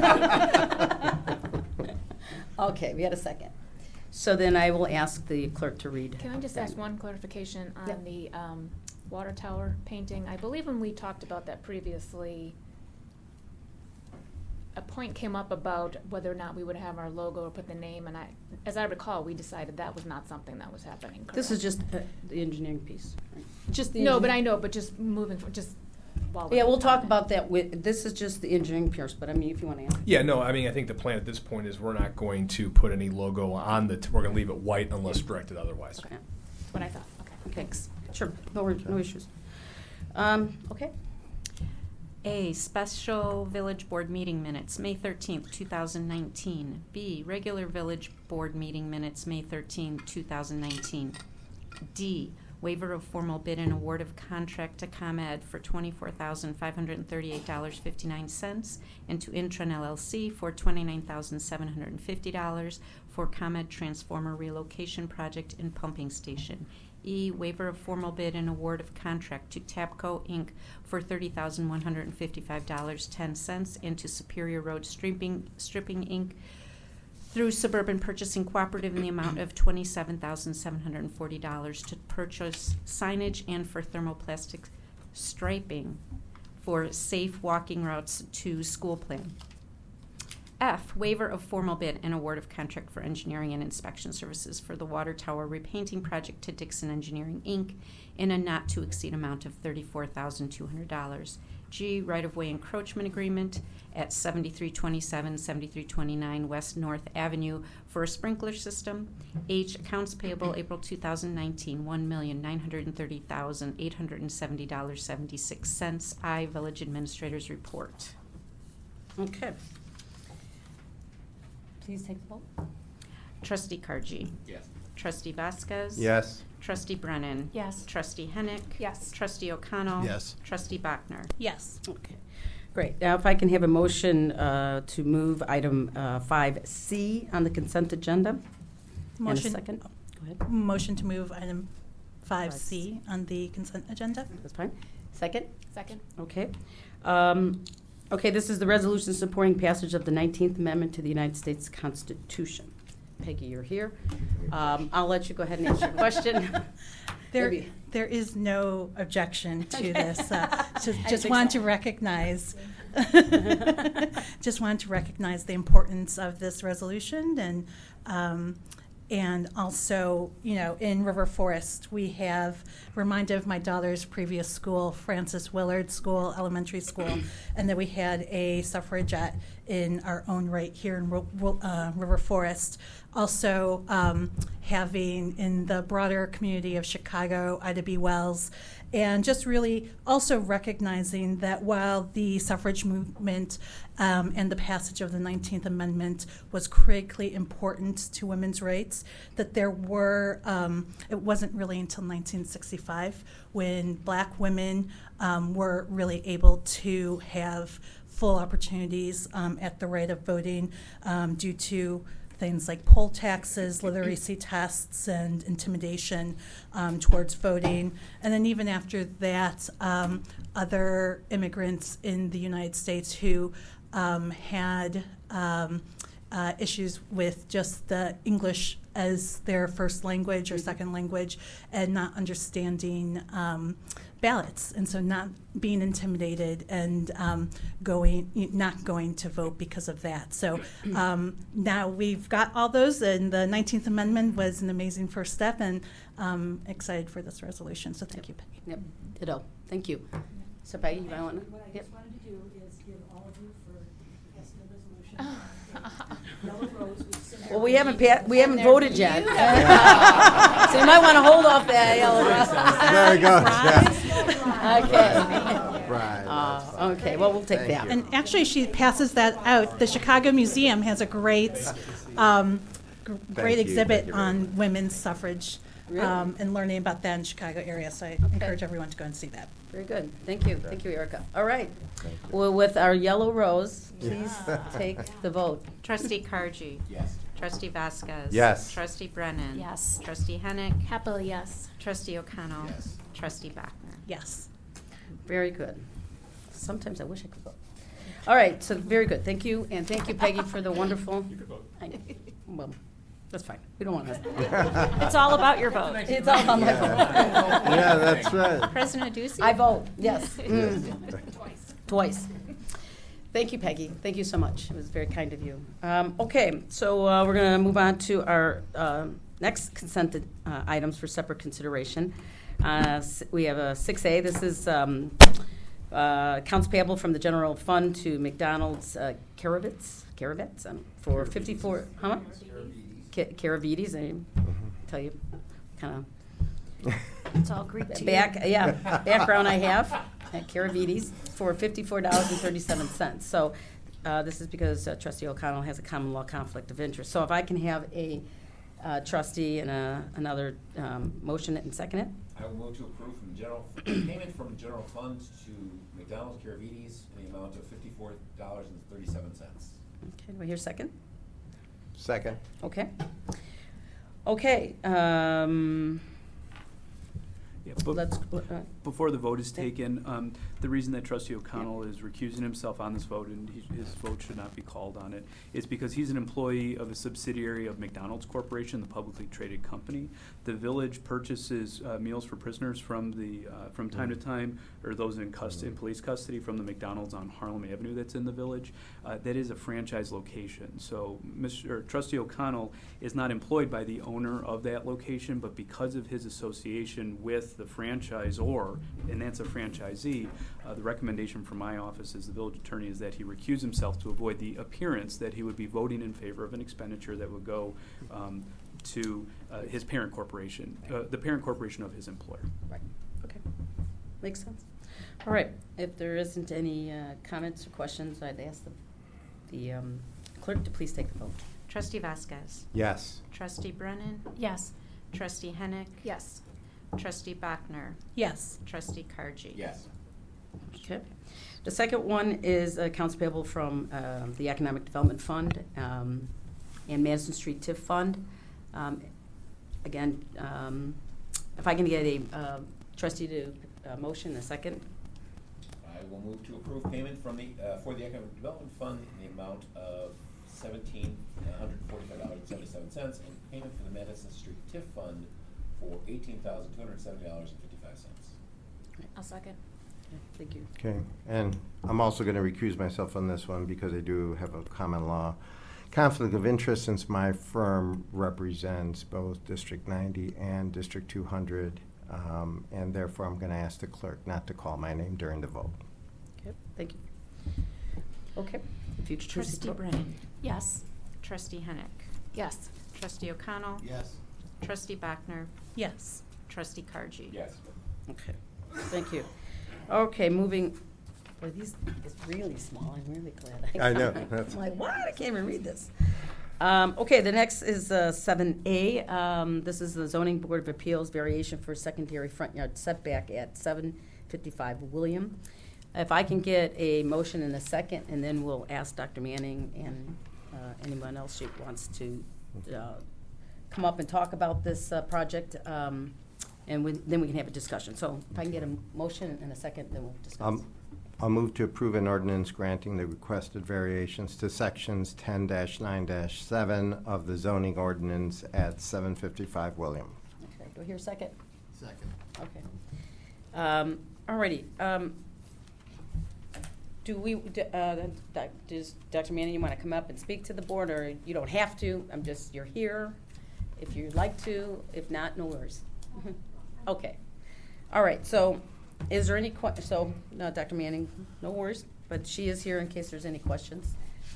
Okay, we had a second. So then I will ask the clerk to read. Can I just ask one clarification on the water tower painting? I believe when we talked about that previously, a point came up about whether or not we would have our logo or put the name, and as I recall, we decided that was not something that was happening. Correct? This is just the engineering piece. Right? Just no, but I know, but just moving for just. Yeah, we'll talk about that. This is just the engineering piece, but I mean, if you want to answer. Yeah, no, I mean, I think the plan at this point is we're not going to put any logo on we're going to leave it white unless directed otherwise. Okay. That's what I thought. Okay. Thanks. Sure. No issues. Okay. A, special village board meeting minutes, May 13th, 2019. B, regular village board meeting minutes, May 13th, 2019. D, waiver of formal bid and award of contract to ComEd for $24,538.59 and to Intron LLC for $29,750 for ComEd transformer relocation project and pumping station. E, waiver of formal bid and award of contract to Tapco Inc. for $30,155.10 and to Superior Road Stripping Inc. through Suburban Purchasing Cooperative in the amount of $27,740 to purchase signage and for thermoplastic striping for safe walking routes to school plan. F, waiver of formal bid and award of contract for engineering and inspection services for the water tower repainting project to Dixon Engineering, Inc. in a not to exceed amount of $34,200. G, right-of-way encroachment agreement at 7327, 7329 West North Avenue for a sprinkler system. H, accounts payable April 2019, $1,930,870.76. I, village administrator's report. Okay. Please take the vote. Trustee Cargi. Yes. Trustee Vasquez. Yes. Trustee Brennan. Yes. Trustee Hennick. Yes. Trustee O'Connell. Yes. Trustee Bachner. Yes. Okay. Great. Now, if I can have a motion to move item 5C on the consent agenda. Motion. And a second. Go ahead. Motion to move item 5C on the consent agenda. That's fine. Second? Second. Okay. Okay, this is the resolution supporting passage of the 19th Amendment to the United States Constitution. Peggy, you're here. I'll let you go ahead and answer your question. There is no objection to this. Just want to recognize the importance of this resolution and also, in River Forest, we have reminded of my daughter's previous school, Francis Willard School, elementary school, and that we had a suffragette in our own right here in River Forest. Also, having in the broader community of Chicago, Ida B. Wells, and just really also recognizing that while the suffrage movement and the passage of the 19th Amendment was critically important to women's rights, that there were, it wasn't really until 1965 when black women were really able to have full opportunities at the rate of voting due to things like poll taxes, literacy tests, and intimidation towards voting. And then even after that, other immigrants in the United States who had issues with just the English as their first language or second language, and not understanding ballots, and so not being intimidated and not going to vote because of that. So now we've got all those, and the 19th Amendment was an amazing first step, and excited for this resolution. So thank you, Peggy. Yep, ditto. Thank you. So Peggy, you want to? What I just wanted to do is give all of you for passing the resolution. Yellow Rose, Well, we haven't voted yet. So you might want to hold off that yellow rose. There it goes. Okay. Right. Okay, well, we'll take Thank that. you. And actually, she passes that out. The Chicago Museum has a great you. exhibit Thank you very on women's suffrage Really? and learning about that in Chicago area. So I encourage everyone to go and see that. Very good. Thank you. Thank you, Erica. All right. Well, with our yellow rose, please take the vote. Trustee Kargi. Yes. Trustee Vasquez. Yes. Trustee Brennan. Yes. Trustee Hennick. Happily, yes. Trustee O'Connell. Yes. Trustee Bachner. Yes. Very good. Sometimes I wish I could vote. All right, so very good. Thank you, and thank you, Peggy, for the wonderful. You could vote. Well, that's fine. We don't want to. It's all about your vote. It's all about my vote. Yeah, that's right. President Ducey. I vote, yes. Twice. Thank you, Peggy. Thank you so much. It was very kind of you. Okay, so we're going to move on to our next consented items for separate consideration. We have a 6A. This is accounts payable from the general fund to McDonald's Caravets for 54. How much? Caravides. I tell you, kind of. It's all Greek to you. Background I have at Caravides for $54.37. So this is because Trustee O'Connell has a common law conflict of interest. So if I can have a trustee and another motion it and second it. I will move to approve payment from general fund to McDonald's Caravides in the amount of $54.37. Okay, do I hear a second? Second. Okay. Okay. Before the vote is taken, the reason that Trustee O'Connell is recusing himself on this vote, and his vote should not be called on it, is because he's an employee of a subsidiary of McDonald's Corporation, the publicly traded company. The village purchases meals for prisoners from time to time, or those in police custody, from the McDonald's on Harlem Avenue that's in the village. That is a franchise location. So Trustee O'Connell is not employed by the owner of that location, but because of his association with the franchisor, and that's a franchisee, the recommendation from my office as the village attorney is that he recuse himself to avoid the appearance that he would be voting in favor of an expenditure that would go to his parent corporation, the parent corporation of his employer. Right. Okay. Makes sense. All right. If there isn't any comments or questions, I'd ask the clerk to please take the vote. Trustee Vasquez. Yes. Trustee Brennan. Yes. Trustee Hennick. Yes. Trustee Bachner. Yes. Trustee Kargi. Yes. Okay. The second one is accounts payable from the Economic Development Fund and Madison Street TIF Fund. Again, if I can get a trustee to motion a second. I will move to approve payment from for the Economic Development Fund in the amount of $1,745.77 and payment for the Madison Street TIF Fund for $18,270.55. I'll second. Thank you. Okay, and I'm also going to recuse myself on this one because I do have a common law conflict of interest since my firm represents both District 90 and District 200, and therefore I'm going to ask the clerk not to call my name during the vote. Okay, thank you. Okay. Future Trustee Brennan. Yes. Trustee Hennick. Yes. Trustee O'Connell. Yes. Trustee Bachner. Yes. Trustee Kargi. Yes. Okay. Thank you. Okay, moving. Boy, these is really small. I'm really glad. I know. I'm like, what? I can't even read this. Okay, the next is 7A. This is the Zoning Board of Appeals variation for secondary front yard setback at 755 William. If I can get a motion in a second, and then we'll ask Dr. Manning and anyone else who wants to come up and talk about this project, and then we can have a discussion. So if I can get a motion in a second, then we'll discuss. I'll move to approve an ordinance granting the requested variations to sections 10-9-7 of the zoning ordinance at 755 William. Okay, do I hear a second? Second. Okay. Alrighty. Does Dr. Manning, you want to come up and speak to the board, or you don't have to? You're here if you'd like to. If not, no worries. Okay. All right. So, is there any questions? No, Dr. Manning, no worries, but she is here in case there's any questions.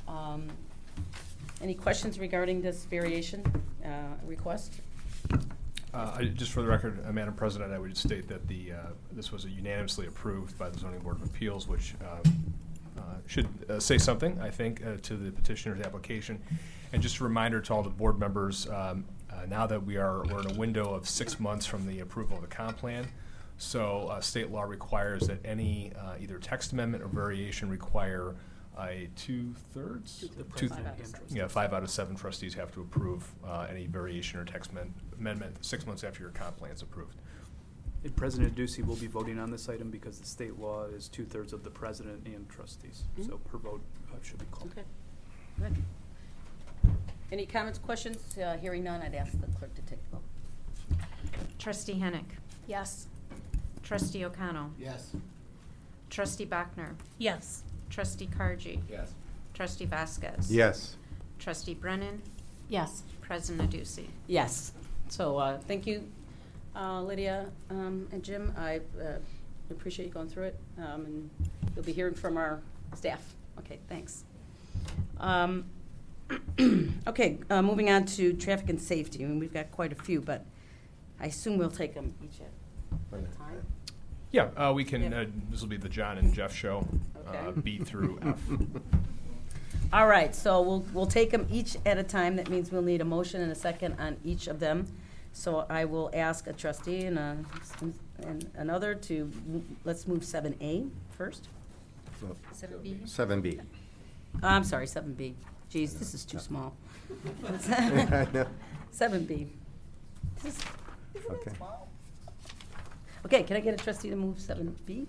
Any questions regarding this variation request? Just for the record, Madam President, I would just state that this was unanimously approved by the Zoning Board of Appeals, which should say something, I think, to the petitioner's application. And just a reminder to all the board members, now that we're in a window of 6 months from the approval of the comp plan, so state law requires that any either text amendment or variation require a 2/3? 5 out of 7 trustees have to approve any variation or text amendment 6 months after your comp plan is approved. And President Ducey will be voting on this item because the state law is 2/3 of the president and trustees. Mm-hmm. So her vote should be called. Okay. Good. Any comments, questions? Hearing none, I'd ask the clerk to take the vote. Trustee Hennick. Yes. Trustee O'Connell. Yes. Trustee Bachner. Yes. Trustee Kargi. Yes. Trustee Vasquez. Yes. Trustee Brennan. Yes. President Adduci. Yes. So thank you, Lydia and Jim. I appreciate you going through it, and you'll be hearing from our staff. Okay, thanks. Okay, moving on to traffic and safety. I mean, we've got quite a few, but I assume we'll take them each at a time. Yeah, we can. This will be the John and Jeff show, Okay. B through F. All right, so we'll take them each at a time. That means we'll need a motion and a second on each of them. So I will ask a trustee and another to, let's move 7A first. 7B? 7B. I'm sorry, 7B. Geez, this is too small. 7B. Okay. Okay, can I get a trustee to move 7B?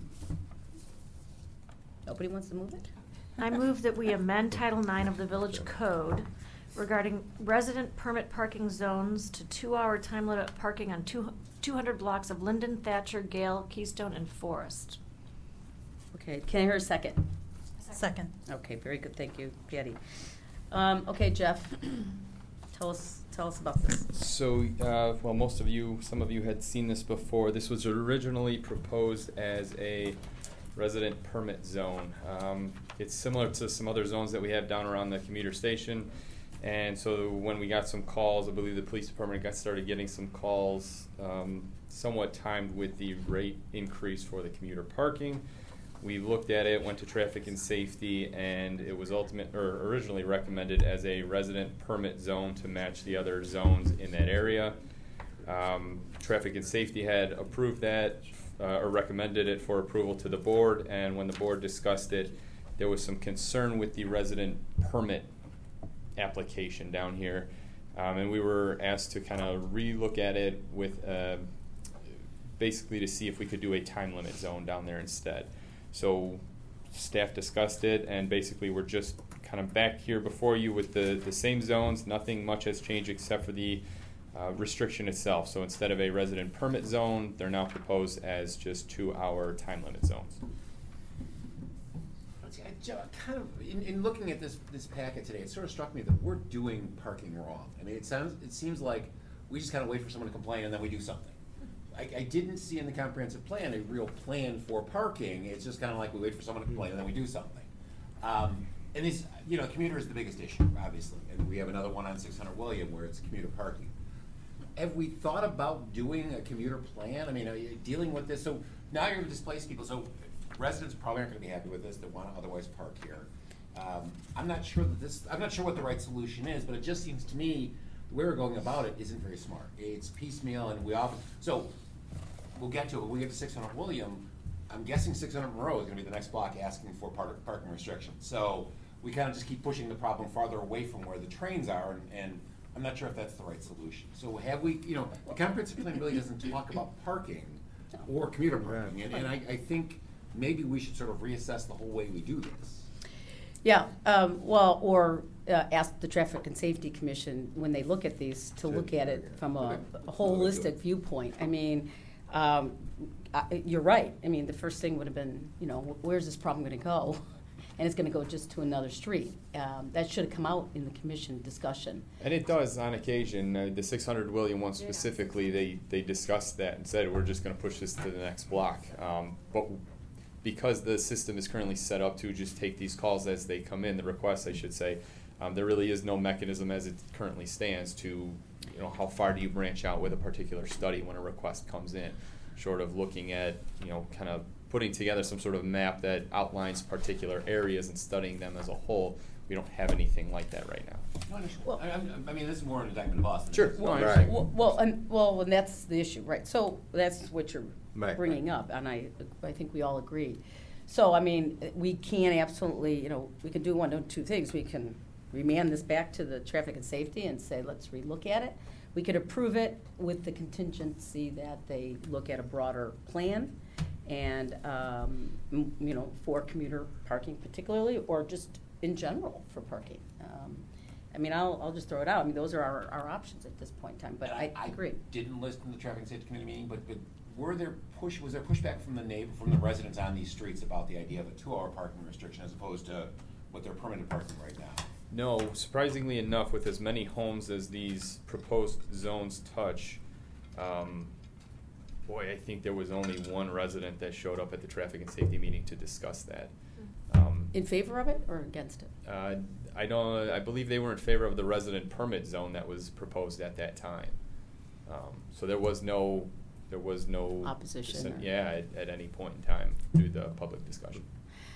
Nobody wants to move it? I move that we amend Title IX of the Village Code regarding resident permit parking zones to 2-hour time limit parking on 200 blocks of Linden, Thatcher, Gale, Keystone, and Forest. Okay, can I hear a second? Second. Okay, very good, thank you, Patty. Okay, Jeff, tell us about this. So, well, some of you had seen this before. This was originally proposed as a resident permit zone. It's similar to some other zones that we have down around the commuter station. And so when we got some calls, I believe the police department started getting some calls somewhat timed with the rate increase for the commuter parking. We looked at it, went to traffic and safety, and it was originally recommended as a resident permit zone to match the other zones in that area. Traffic and safety had approved that or recommended it for approval to the board, and when the board discussed it, there was some concern with the resident permit application down here, and we were asked to kind of re-look at it with basically to see if we could do a time limit zone down there instead. So staff discussed it, and basically we're just kind of back here before you with the same zones. Nothing much has changed except for the restriction itself. So instead of a resident permit zone, they're now proposed as just 2-hour time limit zones. Kind of in looking at this packet today, it sort of struck me that we're doing parking wrong. I mean, it seems like we just kind of wait for someone to complain and then we do something. I didn't see in the comprehensive plan a real plan for parking. It's just kind of like we wait for someone to complain and then we do something. And this, commuter is the biggest issue, obviously, and we have another one on 600 William where it's commuter parking. Have we thought about doing a commuter plan? I mean, are you dealing with this? So now you're going to displace people. So residents probably aren't going to be happy with this that want to otherwise park here. I'm not sure what the right solution is, but it just seems to me the way we're going about it isn't very smart. It's piecemeal, and so we'll get to it. When we get to 600 William, I'm guessing 600 Monroe is going to be the next block asking for parking restrictions. So we kind of just keep pushing the problem farther away from where the trains are, and I'm not sure if that's the right solution. So have we, the comprehensive plan really doesn't talk about parking or commuter parking, and I think maybe we should sort of reassess the whole way we do this. Yeah, or ask the Traffic and Safety Commission, when they look at these, to look at it from a holistic viewpoint. I mean, you're right. I mean, the first thing would have been, where's this problem going to go? And it's going to go just to another street. That should have come out in the commission discussion. And it does on occasion. The 600 William one specifically, they discussed that and said, we're just going to push this to the next block. But because the system is currently set up to just take these calls as they come in, the requests, I should say, there really is no mechanism as it currently stands to, how far do you branch out with a particular study when a request comes in, short of looking at, kind of putting together some sort of map that outlines particular areas and studying them as a whole. We don't have anything like that right now. Well, I mean, this is more an indictment of us. Sure. And that's the issue, right? So that's what you're bringing up, and I think we all agree. So, I mean, we can absolutely, we can do one of two things. We can remand this back to the Traffic and Safety and say, let's relook at it. We could approve it with the contingency that they look at a broader plan and, for commuter parking particularly, or just in general for parking. I mean, I'll just throw it out. I mean, those are our options at this point in time, but I agree. Didn't list in the Traffic and Safety Committee meeting, but was there pushback from the residents on these streets about the idea of a 2-hour parking restriction as opposed to what they're permitted parking right now? No, surprisingly enough, with as many homes as these proposed zones touch, I think there was only one resident that showed up at the Traffic and Safety meeting to discuss that. In favor of it or against it? I believe they were in favor of the resident permit zone that was proposed at that time. So there was no opposition. At any point in time through the public discussion.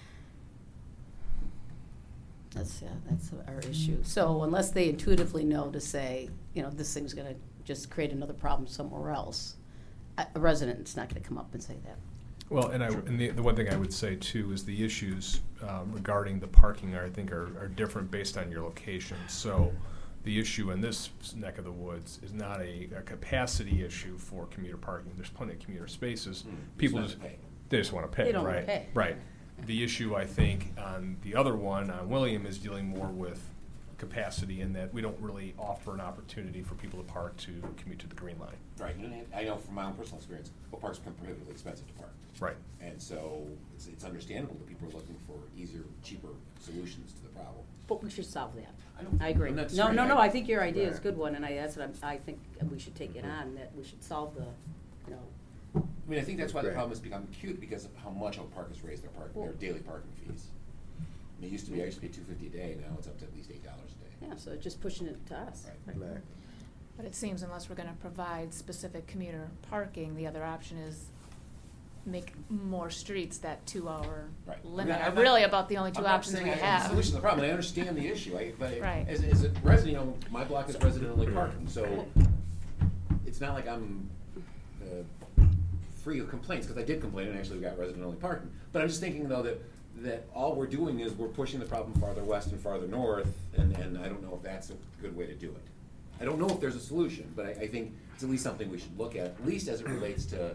That's our issue. So unless they intuitively know to say, this thing's going to just create another problem somewhere else, a resident's not going to come up and say that. Well, and the one thing I would say too is the issues regarding the parking are different based on your location. So the issue in this neck of the woods is not a capacity issue for commuter parking. There's plenty of commuter spaces. People they just want to pay. They don't right? want to pay. Right. The issue, I think, on the other one, on William, is dealing more with capacity in that we don't really offer an opportunity for people to park to commute to the Green Line. Right. And I know from my own personal experience, Oak Park's become prohibitively expensive to park. Right. And so it's understandable that people are looking for easier, cheaper solutions to the problem. But we should solve that. I agree. No. I think your idea is a good one, and I think we should take it on. That we should solve the, I mean, I think that's why the problem has become acute because of how much Oak Park has raised their daily parking fees. I mean, it used to be I used to pay $2.50 a day. Now it's up to at least $8 a day. Yeah, so it's just pushing it to us. Right. But it seems unless we're going to provide specific commuter parking, the other option is make more streets that 2-hour limit. Are really about the only two options we have. The solution to the problem. And I understand the issue, but right. As a resident, my block is resident-only parking, so it's not like I'm free of complaints, because I did complain and actually we got resident-only parking. But I'm just thinking, though, that all we're doing is we're pushing the problem farther west and farther north, and I don't know if that's a good way to do it. I don't know if there's a solution, but I think it's at least something we should look at least as it relates to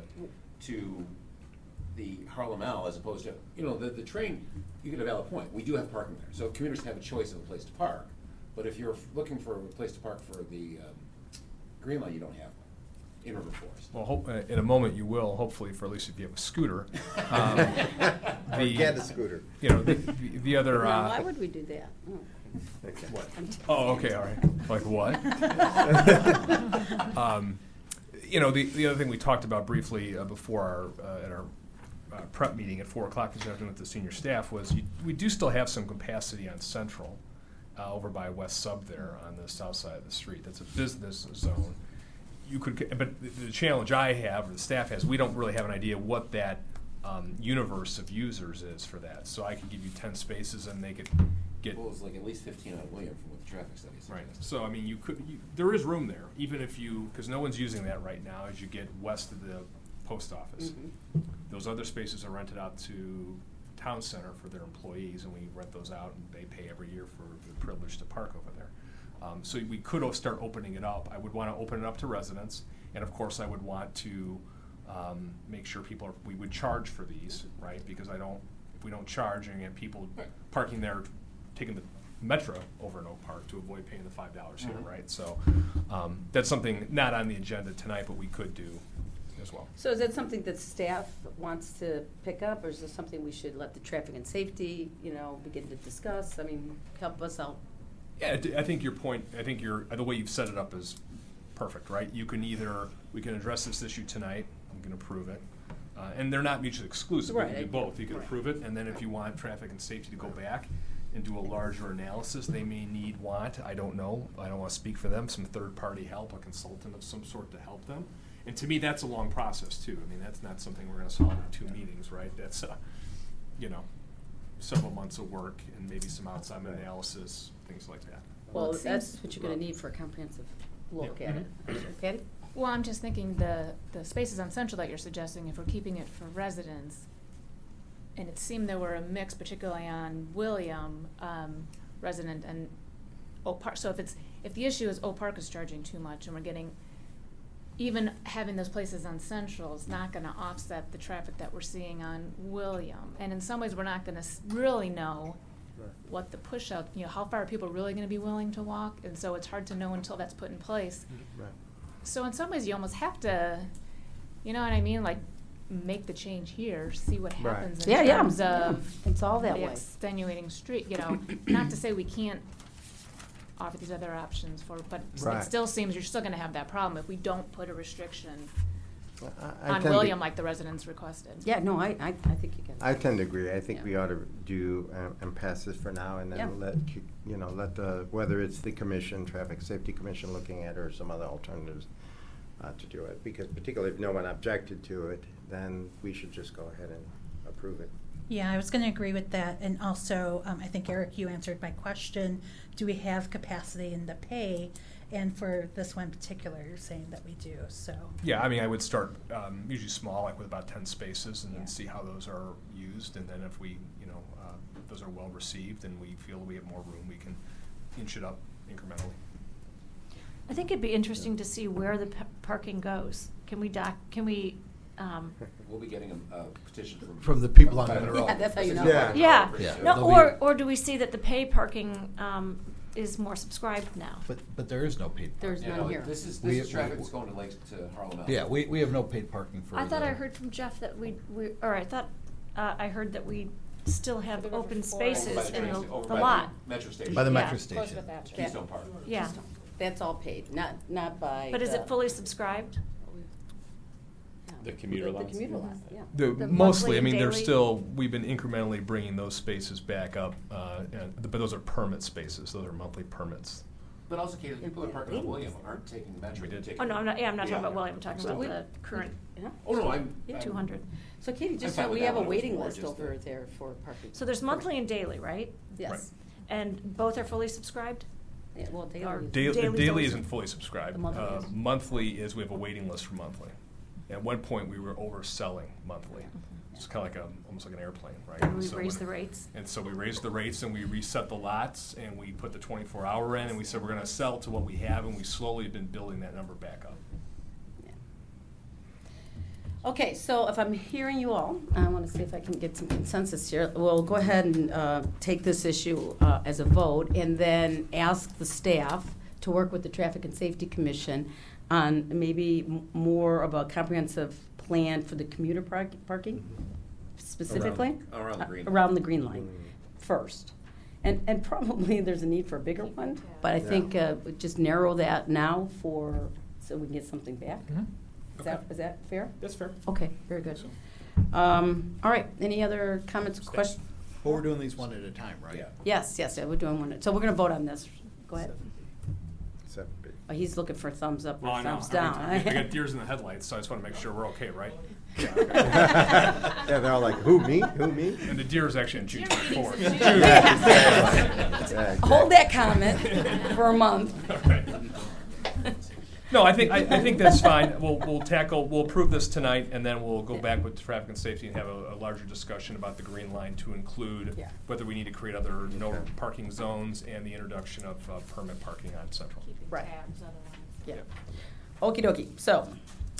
the Harlem L, as opposed to, the train. You get a valid point. We do have parking there, so commuters have a choice of a place to park. But if you're looking for a place to park for the Green Line, you don't have one in River Forest. Well, in a moment you will, hopefully, for at least if you have a scooter. Get a scooter. The other. Why would we do that? Okay. What? Oh, okay, all right. Like what? The other thing we talked about briefly before at our prep meeting at 4 o'clock this afternoon with the senior staff was we do still have some capacity on Central over by West Sub there on the south side of the street. That's a business zone. But the challenge I have, or the staff has, we don't really have an idea what that universe of users is for that. So I could give you 10 spaces and they could get. Well, it's like at least 15 on William from what the traffic studies. Right. So I mean, there is room there, even if because no one's using that right now. As you get west of the post office, those other spaces are rented out to Town Center for their employees, and we rent those out, and they pay every year for the privilege to park over there. So we could start opening it up. I would want to open it up to residents, and of course I would want to make sure we would charge for these, right? Because if we don't charge, and you have people parking there, taking the Metro over in Oak Park to avoid paying the $5 here, right? So that's something not on the agenda tonight, but we could do as well. So is that something that staff wants to pick up, or is this something we should let the traffic and safety, begin to discuss? I mean, help us out. Yeah, I think your point, the way you've set it up is perfect, right? We can address this issue tonight, we can approve it. And they're not mutually exclusive. Right. You can do both. You can approve it, and then if you want traffic and safety to go back and do a larger analysis, they may I don't know. I don't want to speak for them, some third-party help, a consultant of some sort to help them. And to me, that's a long process, too. I mean, that's not something we're going to solve in 2 meetings, right? That's, several months of work and maybe some outside analysis, things like that. Well, that's what you're going to need for a comprehensive look at it. Patty? Well, I'm just thinking the spaces on Central that you're suggesting, if we're keeping it for residents, and it seemed there were a mix, particularly on William, resident and Oak Park. So if the issue is Oak Park is charging too much, and we're getting, even having those places on Central is not going to offset the traffic that we're seeing on William. And in some ways, we're not going to really know what the push out, how far are people really going to be willing to walk? And so it's hard to know until that's put in place. Right. So in some ways, you almost have to, you know what I mean, like make the change here, see what happens in terms of it's all that the way. extenuating street. Not to say we can't offer these other options but it still seems you're still going to have that problem if we don't put a restriction on William like the residents requested. Yeah, no, I think you can. I tend to agree. I think we ought to do and pass this for now, and then let whether it's the commission, traffic safety commission, looking at it, or some other alternatives to do it. Because particularly if no one objected to it, then we should just go ahead and approve it. Yeah, I was going to agree with that. And also, I think, Eric, you answered my question. Do we have capacity in the pay? And for this one particular, you're saying that we do. So yeah, I mean, I would start usually small, like with about 10 spaces, and then see how those are used. And then if we, those are well received and we feel we have more room, we can inch it up incrementally. I think it'd be interesting to see where the parking goes. Can we We'll be getting a petition from the people on the road. Yeah, that's how you know. Yeah. No, or do we see that the paid parking is more subscribed now? But there is no paid parking. There's none here. This is traffic that's going to Harlem. Yeah, we have no paid parking for. I thought I heard from Jeff that I heard that we still have open spaces in the lot. Metro Station. By the Metro Station. Keystone Park. Yeah. That's all paid, not by. But is it fully subscribed? The commuter lots? The commuter lots, yeah. Mostly, I mean, daily? we've been incrementally bringing those spaces back up, but those are permit spaces. Those are monthly permits. But also, Katie, the people that park on William aren't taking the Metro. Oh, no, I'm not talking about William. I'm talking about the current. Oh, no, I'm 200. So, Katie, just so we have a waiting list over there for parking. So there's monthly and daily, right? Yes. Right. And both are fully subscribed? Yeah, well, daily isn't fully subscribed. Monthly is we have a waiting list for monthly. At one point, we were overselling monthly. It's kind of like almost like an airplane, right? And we raised the rates. And so we raised the rates, and we reset the lots, and we put the 24-hour in, and we said we're going to sell to what we have, and we slowly have been building that number back up. Okay, so if I'm hearing you all, I want to see if I can get some consensus here. We'll go ahead and take this issue as a vote, and then ask the staff to work with the Traffic and Safety Commission on maybe more of a comprehensive plan for the commuter parking, specifically around the green line first, and probably there's a need for a bigger one. But I think just narrow that now so we can get something back. Mm-hmm. Is that fair? That's fair. Okay, very good. All right. Any other comments or questions? Well, we're doing these one at a time, right? Yeah. Yes. We're doing one. So we're going to vote on this. Go ahead. Oh, he's looking for thumbs up or thumbs down. I got deers in the headlights, so I just want to make sure we're okay, right? Yeah, they're all like, who, me? Who, me? And the deer is actually on June 24th. Hold that comment for a month. No, I think that's fine. We'll approve this tonight, and then we'll go back with traffic and safety and have a larger discussion about the green line to include whether we need to create other no parking zones and the introduction of permit parking on Central. Right. Yeah. Okie dokie. So,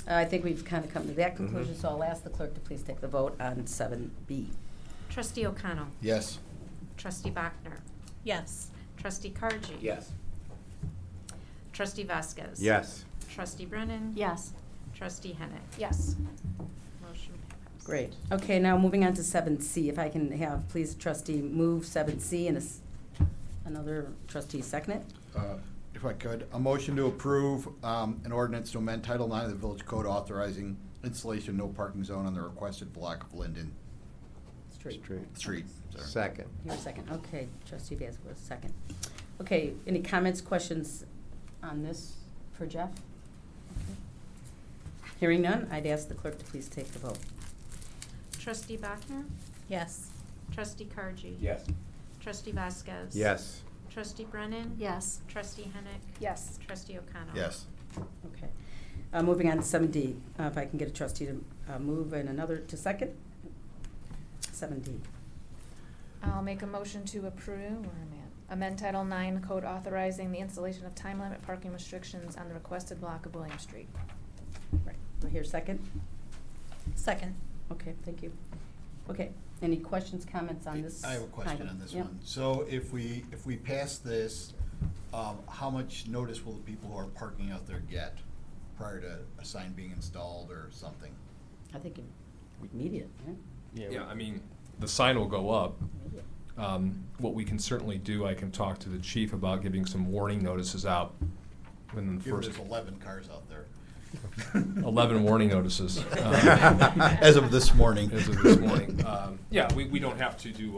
I think we've kind of come to that conclusion, so I'll ask the clerk to please take the vote on 7B. Trustee O'Connell. Yes. Trustee Bachner. Yes. Trustee Kargi. Yes. Trustee Vasquez. Yes. Trustee Brennan. Yes. Trustee Hennick. Yes. Motion passed. Great. Okay, now moving on to 7C. If I can have, please, trustee move 7C and another trustee second it. If I could, a motion to approve an ordinance to amend Title IX of the Village Code authorizing installation of no parking zone on the requested block of Linden Street. Sorry. Second. You're second. Okay, trustee Vasquez, second. Okay, any comments, questions on this for Jeff? Okay. Hearing none, I'd ask the clerk to please take the vote. Trustee Bachner. Yes. Trustee Kargi. Yes. Trustee Vasquez. Yes. Trustee Brennan. Yes. Trustee Hennick. Yes. Trustee O'Connell. Yes. Okay. Moving on to 7D. If I can get a trustee to move and another to second. 7D. I'll make a motion to approve, where am I at? Amend Title IX Code authorizing the installation of time limit parking restrictions on the requested block of William Street. Right. Do I hear second? Second. Okay, thank you. Okay, any questions, comments on this? I have a question item? on this Yep. one. So if we pass this, how much notice will the people who are parking out there get prior to a sign being installed or something? I think immediate, right? Yeah, I mean, the sign will go up. What we can certainly do, I can talk to the chief about giving some warning notices out within the Given first. there's 11 cars out there. 11 warning notices. As of this morning. As of this morning. Yeah, we don't have to do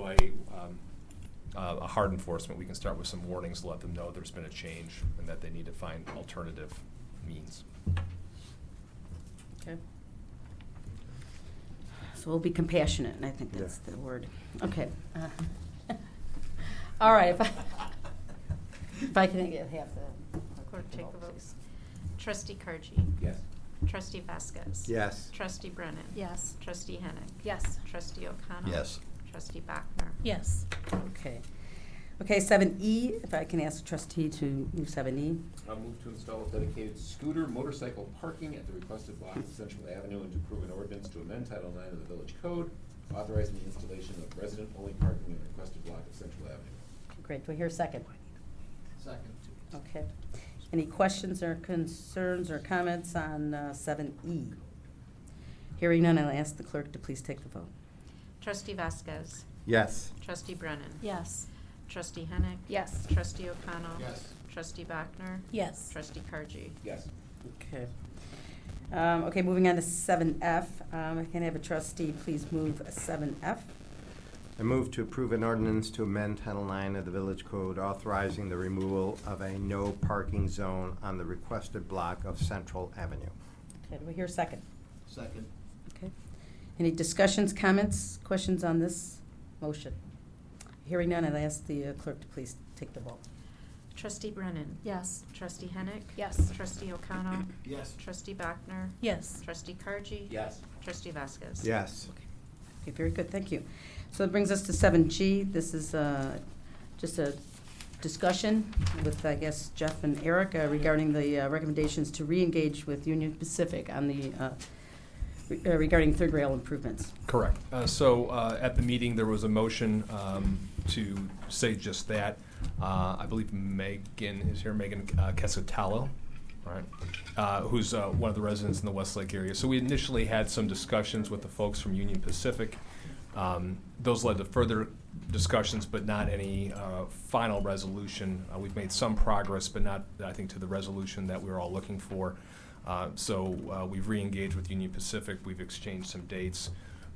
a hard enforcement. We can start with some warnings to let them know there's been a change and that they need to find alternative means. Okay. So we'll be compassionate, and I think that's the word. Okay. All right. If I can have the Clerk take the vote. Trustee Kargi. Yes. Trustee Vasquez. Yes. Trustee Brennan. Yes. Trustee Hennick. Yes. Trustee O'Connell. Yes. Trustee Bachner. Yes. Okay. Okay, 7E, if I can ask the trustee to move 7E. I'll move to install a dedicated scooter motorcycle parking at the requested block of Central Avenue and to approve an ordinance to amend Title IX of the Village Code, authorizing the installation of resident-only parking in the requested block of Central Avenue. Great. Do I hear a second? Second. Okay. Any questions or concerns or comments on 7E? Hearing none, I'll ask the clerk to please take the vote. Trustee Vasquez. Yes. Trustee Brennan. Yes. Trustee Hennick. Yes. Trustee O'Connell. Yes. Trustee Bachner. Yes. Trustee Kargi. Yes. Okay. Okay, moving on to 7F. I can have a trustee please move 7F. I move to approve an ordinance to amend Title IX of the Village Code authorizing the removal of a no parking zone on the requested block of Central Avenue. Okay, do we hear a second? Second. Okay. Any discussions, comments, questions on this motion? Hearing none, I'll ask the clerk to please take the vote. Trustee Brennan. Yes. Trustee Hennick. Yes. Trustee O'Connell. Yes. Trustee Bachner. Yes. Trustee Kargi. Yes. Trustee Vasquez. Yes. Okay, very good, thank you. So it brings us to 7G. This is just a discussion with, I guess, Jeff and Eric regarding the recommendations to re-engage with Union Pacific on the regarding third rail improvements. Correct. So at the meeting, there was a motion to say just that. I believe Megan is here, Megan Casatello, right? Who's one of the residents in the Westlake area. So we initially had some discussions with the folks from Union Pacific. Those led to further discussions, but not any final resolution. We've made some progress, but not, I think, to the resolution that we were all looking for. So we've re-engaged with Union Pacific. We've exchanged some dates.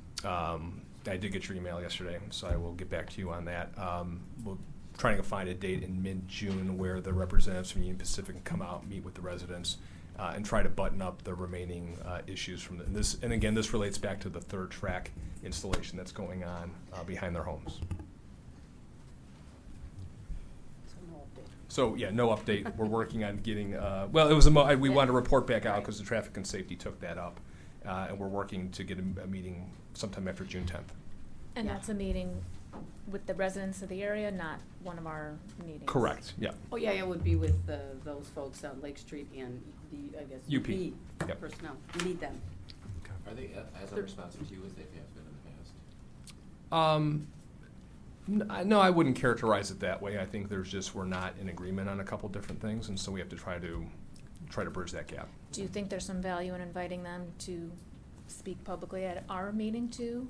I did get your email yesterday, so I will get back to you on that. We're trying to find a date in mid-June where the representatives from Union Pacific can come out, meet with the residents, and try to button up the remaining issues from this. And again, this relates back to the third track installation that's going on behind their homes. So yeah, no update. We're working on getting. Well, it was we wanted to report back out because the traffic and safety took that up, and we're working to get a meeting sometime after June 10th. And that's a meeting with the residents of the area, not one of our meetings. Correct. Yeah. Oh yeah, it would be with those folks on Lake Street and the, I guess, UP. Yep. personnel. We need them. Are they as unresponsive to you as they have been in the past? No, I wouldn't characterize it that way. I think we're not in agreement on a couple different things, and so we have to try to bridge that gap. Do you think there's some value in inviting them to speak publicly at our meeting too?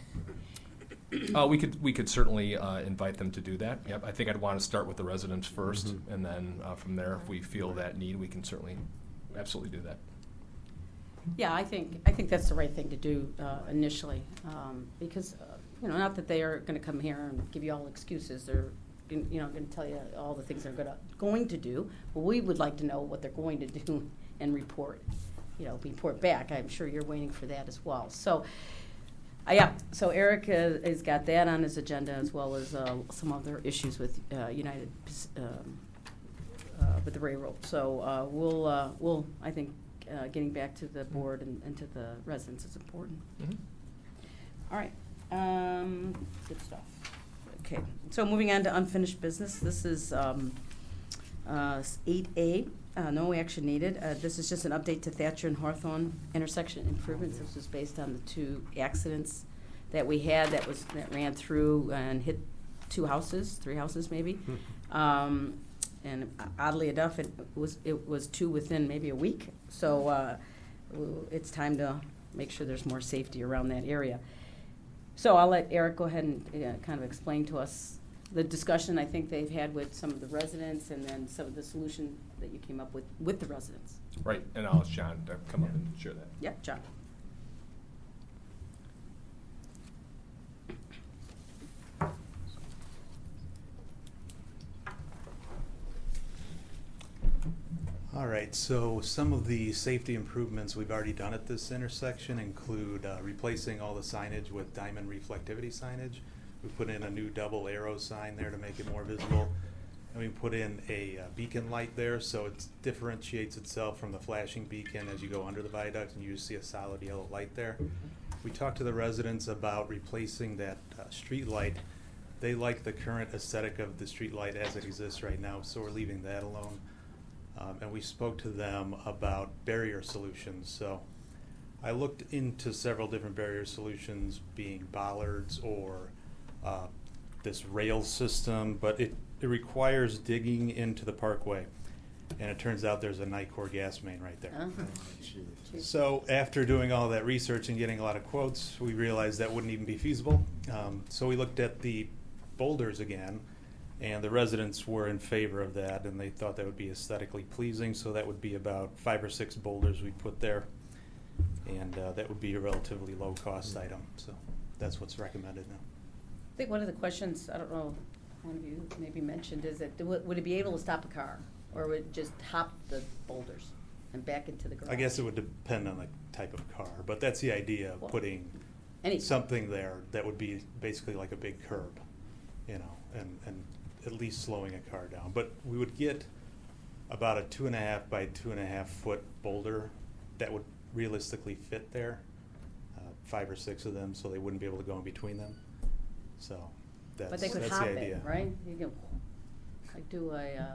We could certainly invite them to do that. Yep. I think I'd want to start with the residents first, and then from there, if we feel that need, we can certainly absolutely do that. Yeah, I think that's the right thing to do initially, because not that they are going to come here and give you all excuses. They're going to tell you all the things they're going to do. But we would like to know what they're going to do and report back. I'm sure you're waiting for that as well. So. So Eric has got that on his agenda, as well as some other issues with United with the railroad. So we'll I think getting back to the board and to the residents is important. All right, good stuff. Okay, so moving on to unfinished business. This is 8A. No action needed. This is just an update to Thatcher and Hawthorne intersection improvements. This was based on the 2 accidents that we had that ran through and hit 3 houses maybe. And oddly enough, it was 2 within maybe a week. So it's time to make sure there's more safety around that area. So I'll let Eric go ahead and kind of explain to us the discussion I think they've had with some of the residents, and then some of the solution that you came up with the residents. Right, and I'll ask John to come up and share that. Yeah, John. All right, so some of the safety improvements we've already done at this intersection include replacing all the signage with diamond reflectivity signage. We put in a new double arrow sign there to make it more visible. And we put in a beacon light there, so it differentiates itself from the flashing beacon as you go under the viaduct, and you just see a solid yellow light there. We talked to the residents about replacing that street light. They like the current aesthetic of the street light as it exists right now, so we're leaving that alone. And we spoke to them about barrier solutions. So I looked into several different barrier solutions, being bollards or this rail system, but it requires digging into the parkway. And it turns out there's a Nicor gas main right there. So after doing all that research and getting a lot of quotes, we realized that wouldn't even be feasible. So we looked at the boulders again, and the residents were in favor of that, and they thought that would be aesthetically pleasing. So that would be about 5 or 6 boulders we put there, and that would be a relatively low cost item. So that's what's recommended now. I think one of the questions, I don't know, one of you maybe mentioned, is that would it be able to stop a car, or would it just hop the boulders and back into the garage? I guess it would depend on the type of car, but that's the idea of putting something there that would be basically like a big curb, and at least slowing a car down. But we would get about a 2.5 by 2.5 foot boulder that would realistically fit there, 5 or 6 of them, so they wouldn't be able to go in between them. So but they could that's hop the idea. it, right? You can do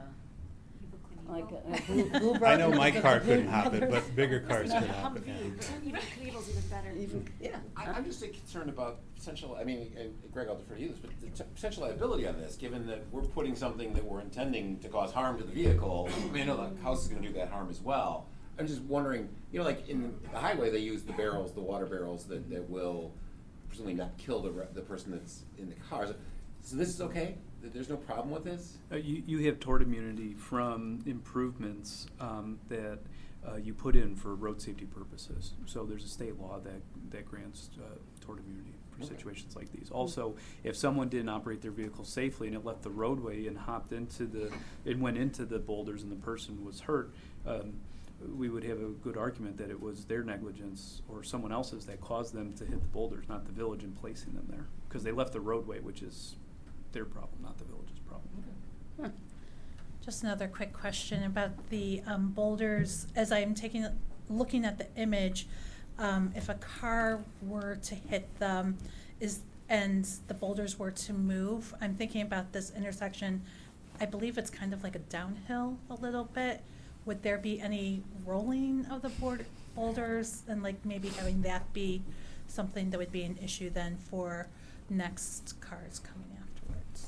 a blue I know my car couldn't hop it, but bigger cars could hop it. Even Cleveland's even better. Yeah. I'm just concerned about potential, Greg, I'll defer to you this, but the potential liability on this, given that we're putting something that we're intending to cause harm to the vehicle. I know the house is going to do that harm as well. I'm just wondering, like in the highway, they use the barrels, the water barrels that will presumably not kill the person that's in the car. So this is okay? There's no problem with this? You have tort immunity from improvements that you put in for road safety purposes. So there's a state law that grants tort immunity for situations like these. Also, if someone didn't operate their vehicle safely and it left the roadway and went into the boulders and the person was hurt, we would have a good argument that it was their negligence or someone else's that caused them to hit the boulders, not the village in placing them there, because they left the roadway, which is their problem, not the village's problem. Huh. Just another quick question about the boulders. As I'm looking at the image, if a car were to hit them and the boulders were to move, I'm thinking about this intersection. I believe it's kind of like a downhill a little bit. would there be any rolling of the boulders and like maybe having that be something that would be an issue then for next cars coming afterwards?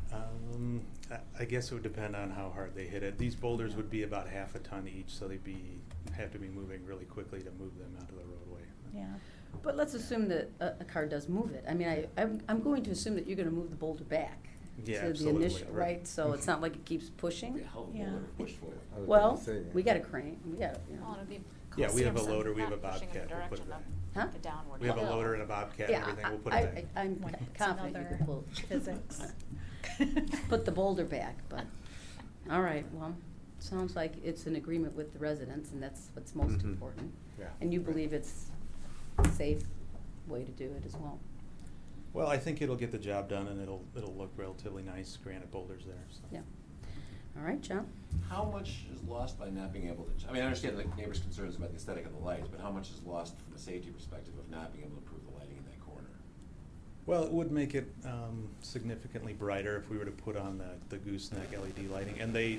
I guess it would depend on how hard they hit it. These boulders would be about half a ton each, so they'd have to be moving really quickly to move them onto the roadway. Yeah. But let's assume that a car does move it. I mean, I'm going to assume that you're going to move the boulder back Yeah, to absolutely, the initial, right. right? So it's not like it keeps pushing. Yeah. Well, we got a crane. We got, Yeah, we have a Seems loader, we not have a pushing in the bobcat, we'll put it direction back. of the downward We have a hill. loader and a bobcat and Yeah, everything, we'll put it back. I'm confident you could pull physics. put the boulder back, but, all right, well, sounds like it's an agreement with the residents, and that's what's most Mhm. important. Yeah. And you believe it's a safe way to do it as well. Well, I think it'll get the job done and it'll look relatively nice, granite boulders there, so. Yeah. All right, John? How much is lost by not being able to, I mean, I understand the neighbors' concerns about the aesthetic of the lights, but how much is lost from a safety perspective of not being able to improve the lighting in that corner? Well, it would make it significantly brighter if we were to put on the gooseneck LED lighting, and the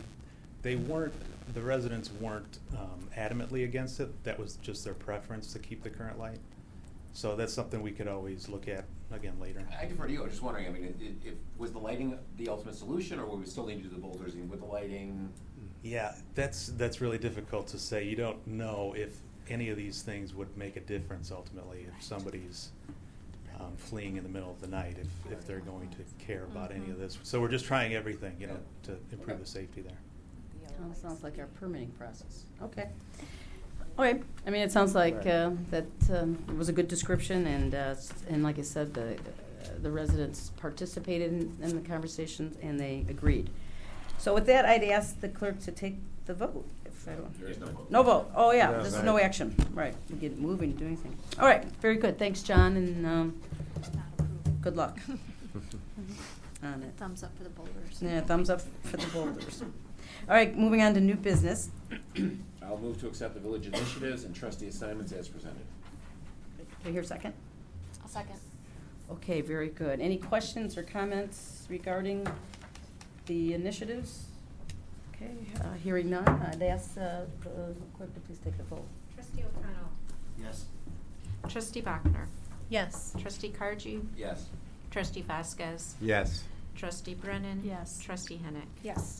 residents weren't adamantly against it. That was just their preference to keep the current light. So that's something we could always look at again later. I defer to you, I was just wondering, I mean, was the lighting the ultimate solution, or would we still need to do the boulders even with the lighting? Yeah, that's really difficult to say. You don't know if any of these things would make a difference ultimately if somebody's fleeing in the middle of the night, if they're going to care about any of this. So we're just trying everything, you know, to improve the safety there. Sounds like our permitting process. Okay. Okay. I mean, it sounds like that it was a good description, and like I said, the residents participated in the conversations and they agreed. So with that, I'd ask the clerk to take the vote. If I don't. There is no vote. No vote. Oh yeah, Yeah, this is right. no action. Right. We get moving, do anything. All right. Very good. Thanks, John, and good luck on it. Thumbs up for the boulders. Yeah, thumbs up for the boulders. All right, moving on to new business. I'll move to accept the village initiatives and trustee assignments as presented. Can I hear a second? I'll second. Okay, very good. Any questions or comments regarding the initiatives? Okay, hearing none, I'd ask the clerk to please take the vote. Trustee O'Connell. Yes. Trustee Bachner. Yes. Trustee Cargy. Yes. Trustee Vasquez. Yes. Trustee Brennan. Yes. Trustee Hennick. Yes.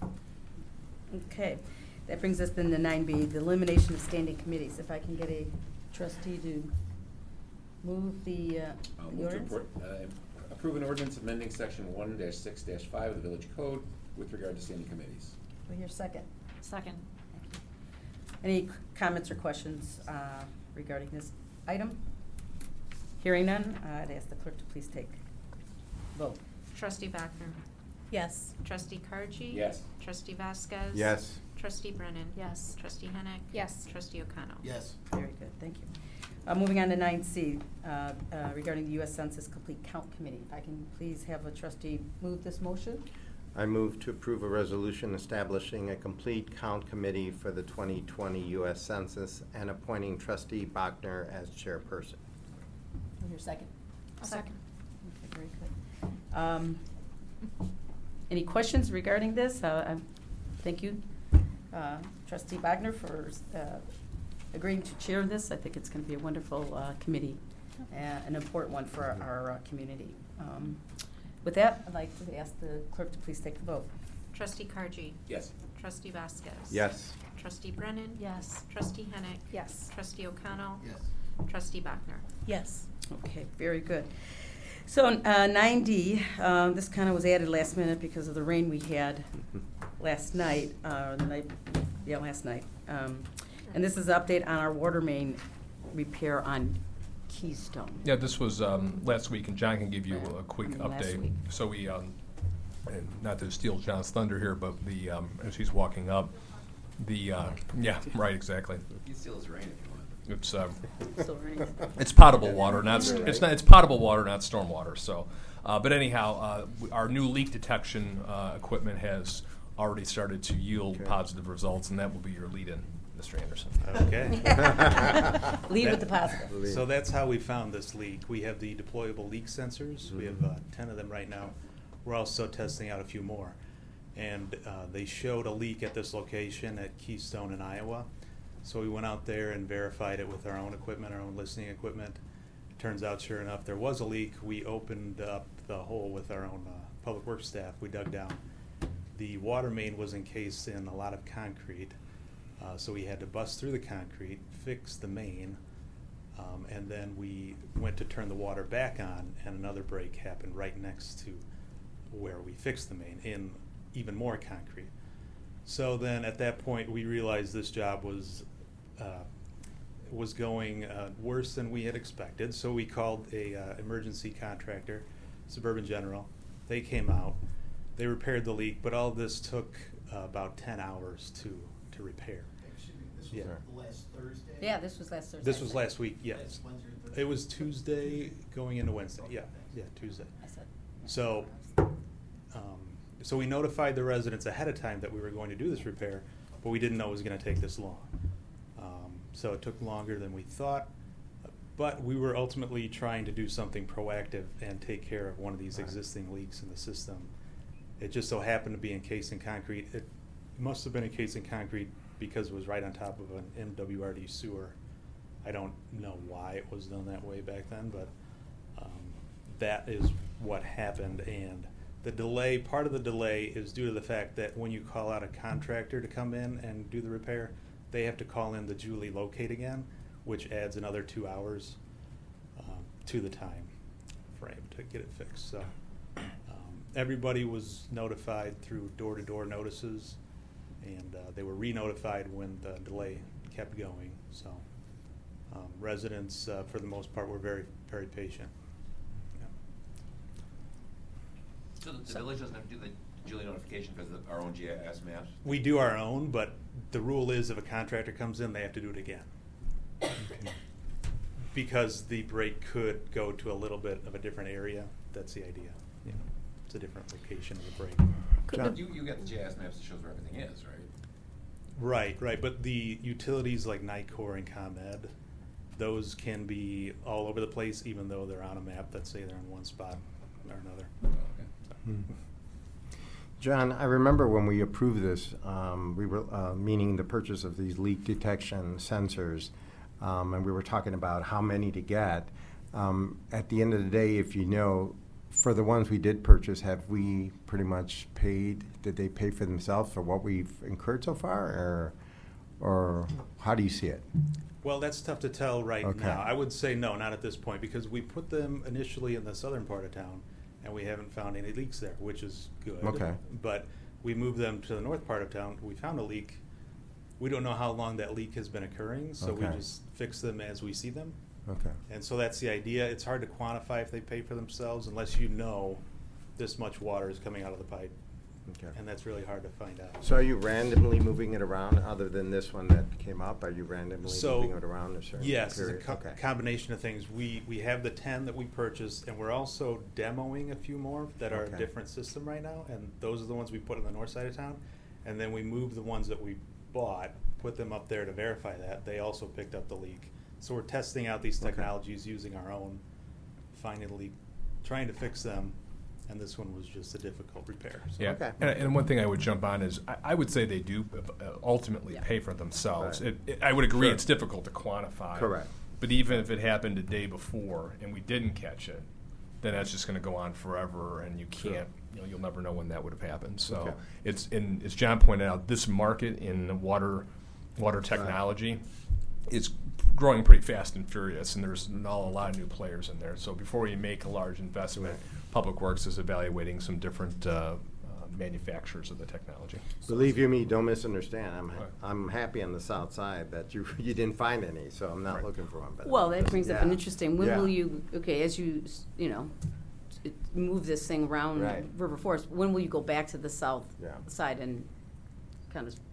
Okay, that brings us then to 9B, the elimination of standing committees. If I can get a trustee to move the I'll the move to ordinance? approve an ordinance amending section 1-6-5 of the village code with regard to standing committees. Do I hear a second? Second. Thank you. Any comments or questions regarding this item? Hearing none, I'd ask the clerk to please take vote. Trustee Bachner. Yes. Trustee Cargy. Yes. Trustee Vasquez. Yes. Trustee Brennan. Yes. Trustee Hennick. Yes. Trustee O'Connell. Yes. Very good, thank you. Moving on to 9C, regarding the U.S. Census Complete Count Committee. If I can please have a trustee move this motion? I move to approve a resolution establishing a complete count committee for the 2020 U.S. Census and appointing trustee Bachner as chairperson. Do I hear a second? I'll second. Okay, very good. Any questions regarding this? Thank you, Trustee Wagner, for agreeing to chair this. I think it's going to be a wonderful committee, an important one for our community. With that, I'd like to ask the clerk to please take the vote. Trustee Cargy. Yes. Trustee Vasquez. Yes. Trustee Brennan. Yes. Trustee Hennick. Yes. Trustee O'Connell. Yes. Trustee Bachner. Yes. Okay, very good. So 9D, this kind of was added last minute because of the rain we had last night, last night. And this is an update on our water main repair on Keystone. Yeah, this was last week, and John can give you a quick Last update. week. So we, and not to steal John's thunder here, but the as he's walking up, yeah, right, exactly. You can steal his rain if you want. It's Still rains. it's potable water, not it's potable water, not storm water. So, but anyhow, our new leak detection equipment has already started to yield positive results, and that will be your lead-in, Mr. Anderson. Okay. Lead with the positive. So that's how we found this leak. We have the deployable leak sensors. We have 10 of them right now. We're also testing out a few more. and they showed a leak at this location at Keystone in Iowa. So we went out there and verified it with our own equipment, our own listening equipment. It turns out, sure enough, there was a leak. We opened up the hole with our own public works staff. We dug down. The water main was encased in a lot of concrete, so we had to bust through the concrete, fix the main, and then we went to turn the water back on, and another break happened right next to where we fixed the main in even more concrete. So then at that point we realized this job was going worse than we had expected. So we called a emergency contractor, Suburban General. They came out, they repaired the leak, but all of this took about 10 hours to repair. Excuse me, this was last Thursday? Yeah, this was last Thursday. This was last week, yes. Last Wednesday or Thursday? It was Tuesday going into Wednesday, yeah, Tuesday. I said. So, so we notified the residents ahead of time that we were going to do this repair, but we didn't know it was going to take this long. So it took longer than we thought, but we were ultimately trying to do something proactive and take care of one of these existing leaks in the system. It just so happened to be encased in concrete. It must have been encased in concrete because it was right on top of an MWRD sewer. I don't know why it was done that way back then, but that is what happened. And the delay, part of the delay is due to the fact that when you call out a contractor to come in and do the repair, they have to call in the Julie locate again, which adds another 2 hours to the time frame to get it fixed. So everybody was notified through door-to-door notices, and they were re-notified when the delay kept going. So residents, for the most part, were very, very patient. So the village doesn't have to do the Julie notification because of our own GIS maps? We do our own, but the rule is if a contractor comes in, they have to do it again. Because the break could go to a little bit of a different area. That's the idea. You know, it's a different location of the break. You get the GIS maps that shows where everything is, right? Right. But the utilities like NICOR and ComEd, those can be all over the place, even though they're on a map. Let's say they're in one spot or another. John, I remember when we approved this, we were meaning the purchase of these leak detection sensors, and we were talking about how many to get. At the end of the day, if you know, for the ones we did purchase, have we pretty much paid? Did they pay for themselves for what we've incurred so far, or how do you see it? Well, that's tough to tell right now. I would say no, not at this point, because we put them initially in the southern part of town, and we haven't found any leaks there, which is good. Okay. But we moved them to the north part of town. We found a leak. We don't know how long that leak has been occurring, so we just fix them as we see them. Okay. And so that's the idea. It's hard to quantify if they pay for themselves unless you know this much water is coming out of the pipe. Okay. And that's really hard to find out. So are you randomly moving it around, other than this one that came up? Are you randomly moving it around a certain yes, period? it's a combination of things. We have the 10 that we purchased, and we're also demoing a few more that are a different system right now, and those are the ones we put on the north side of town. And then we moved the ones that we bought, put them up there to verify that. They also picked up the leak. So we're testing out these technologies using our own, finding the leak, trying to fix them. And this one was just a difficult repair. So. Yeah, and one thing I would jump on is I would say they do ultimately pay for themselves. Right. I would agree it's difficult to quantify. Correct. But even if it happened a day before and we didn't catch it, then that's just going to go on forever, and you can't. You'll never know when that would have happened. So it's as John pointed out, this market in water technology is growing pretty fast and furious, and there's a lot of new players in there. So before you make a large investment, Public Works is evaluating some different manufacturers of the technology. Believe you me, don't misunderstand. I'm happy on the south side that you didn't find any, so I'm not looking for one. But well, that brings up an interesting. When will you? Okay, as you move this thing around River Forest, when will you go back to the south side and kind of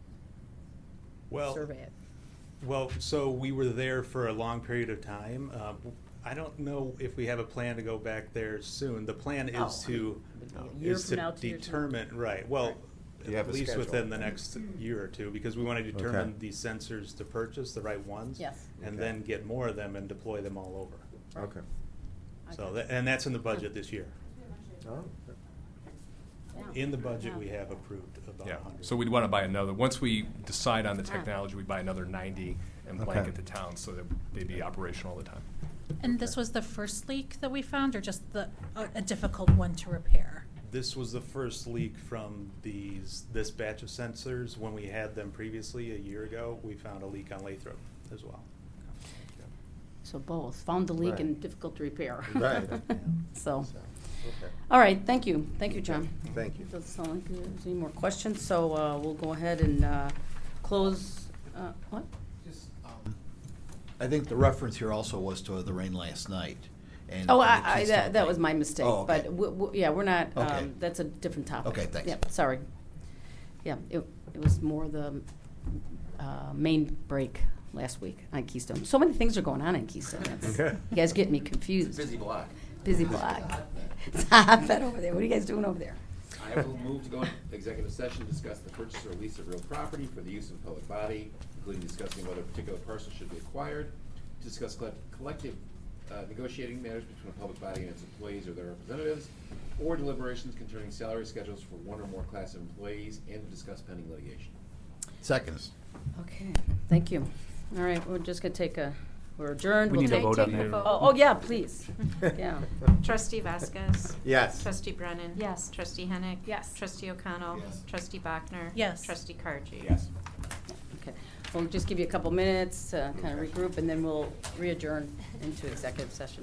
survey it? Well, so we were there for a long period of time. I don't know if we have a plan to go back there soon. The plan is to determine, well, at least within the next year or two, because we want to determine these sensors to purchase, the right ones, and then get more of them and deploy them all over. Okay. So, and that's in the budget this year. Oh. In the budget, we have approved about Yeah, 100. so we'd want to buy another, once we decide on the technology, we buy another 90 and blanket the town so that they'd be operational all the time. And this was the first leak that we found, or just a difficult one to repair? This was the first leak from this batch of sensors. When we had them previously a year ago, we found a leak on Lathrop as well. So both, found the leak Right. and difficult to repair. Right. So, Okay. all right, thank you, John. Thank you. Doesn't sound like there's any more questions, so we'll go ahead and close, what? I think the reference here also was to the rain last night. And Oh, the that Keystone was thing. my mistake, Oh, okay. but yeah, we're not, Okay. that's a different topic. Okay, thanks. Yep, sorry. Yeah, it was more the main break last week on Keystone. So many things are going on in Keystone. You guys get me confused. Busy block. Busy block. It's a hotbed over there. What are you guys doing over there? I will move to go into executive session, discuss the purchase or lease of real property for the use of a public body, including discussing whether a particular parcel should be acquired, to discuss collective negotiating matters between a public body and its employees or their representatives, or deliberations concerning salary schedules for one or more class of employees, and to discuss pending litigation. Seconds. Okay, thank you. All right, we're just gonna we're adjourned. We We'll need to take- vote on that. Oh, yeah, please. Yeah. Trustee Vasquez? Yes. Trustee Brennan? Yes. Trustee Hennick? Yes. Trustee O'Connell? Yes. Trustee Bachner? Yes. Trustee Kargi? Yes. Okay, we'll just give you a couple minutes to kind of regroup, and then we'll re-adjourn into executive session.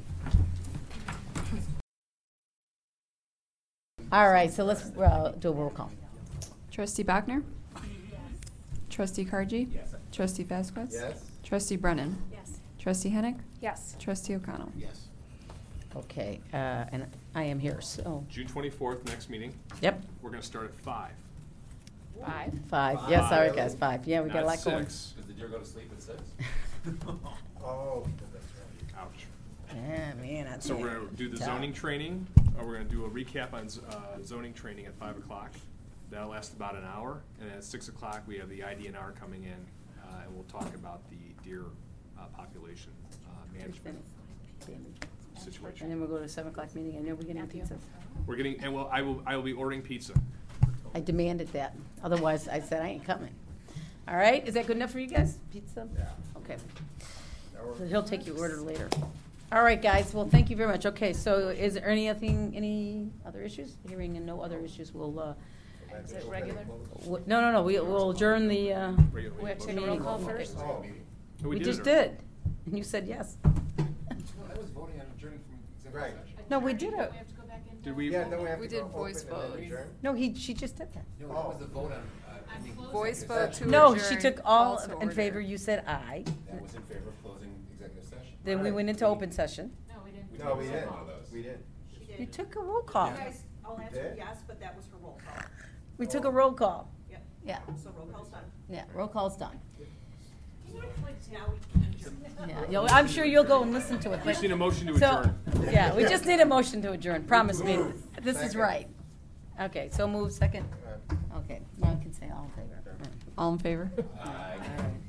All right, so let's do a roll call. Trustee Bachner? Trustee Kargi? Yes. Trustee Vasquez? Yes. Trustee Brennan? Yes. Trustee Hennick? Yes. Trustee O'Connell? Yes. Okay, and I am here, so, June 24th, next meeting. yep, We're going to start at 5. 5. Yes, all right, guys, 5. Yeah, we got a lot Not going. 6. Does the deer go to sleep at 6? Oh, that's right. Ouch. Yeah, man, that's So we're going to do the tough. zoning training. We're going to do a recap on zoning training at 5 o'clock. That'll last about an hour. And at 6 o'clock, we have the IDNR coming in, and we'll talk about the deer population management situation. And then we'll go to a 7 o'clock meeting. I know we're getting pizza. We're getting, and I will be ordering pizza. I demanded that. Otherwise, I said I ain't coming. All right, is that good enough for you guys? Pizza? Yeah. Okay. So he'll take your order later. All right, guys. Well, thank you very much. Okay, so is there any other issues? Hearing and no other issues, we'll. Is it regular? No. We'll adjourn the. We have to take a roll meeting. call first? Oh. We did just it did, and you said yes. No, that was voting on adjourning from executive session. No, we did it. Did we? Yeah, then we have We to did go voice open and then vote. adjourn? No, she just did that. No, that was the vote on, I think. Voice executive vote session. to No, adjourn, she took all call to in order. favor. You said aye. That was in favor of closing executive session. Then we went into open session. No, we didn't. We did. You took a roll call. You guys all answered Did? yes, but that was her roll call. We took a roll call. Yep. Yeah. So roll call's done. Yeah, roll call's done. Now we can adjourn. Yeah, I'm sure you'll go and listen to it. We just need a motion to So- adjourn. Yeah, we just need a motion to adjourn. Promise me, this is Second. right. Okay, so move second. Okay, now I can say all in favor. All in favor? All right.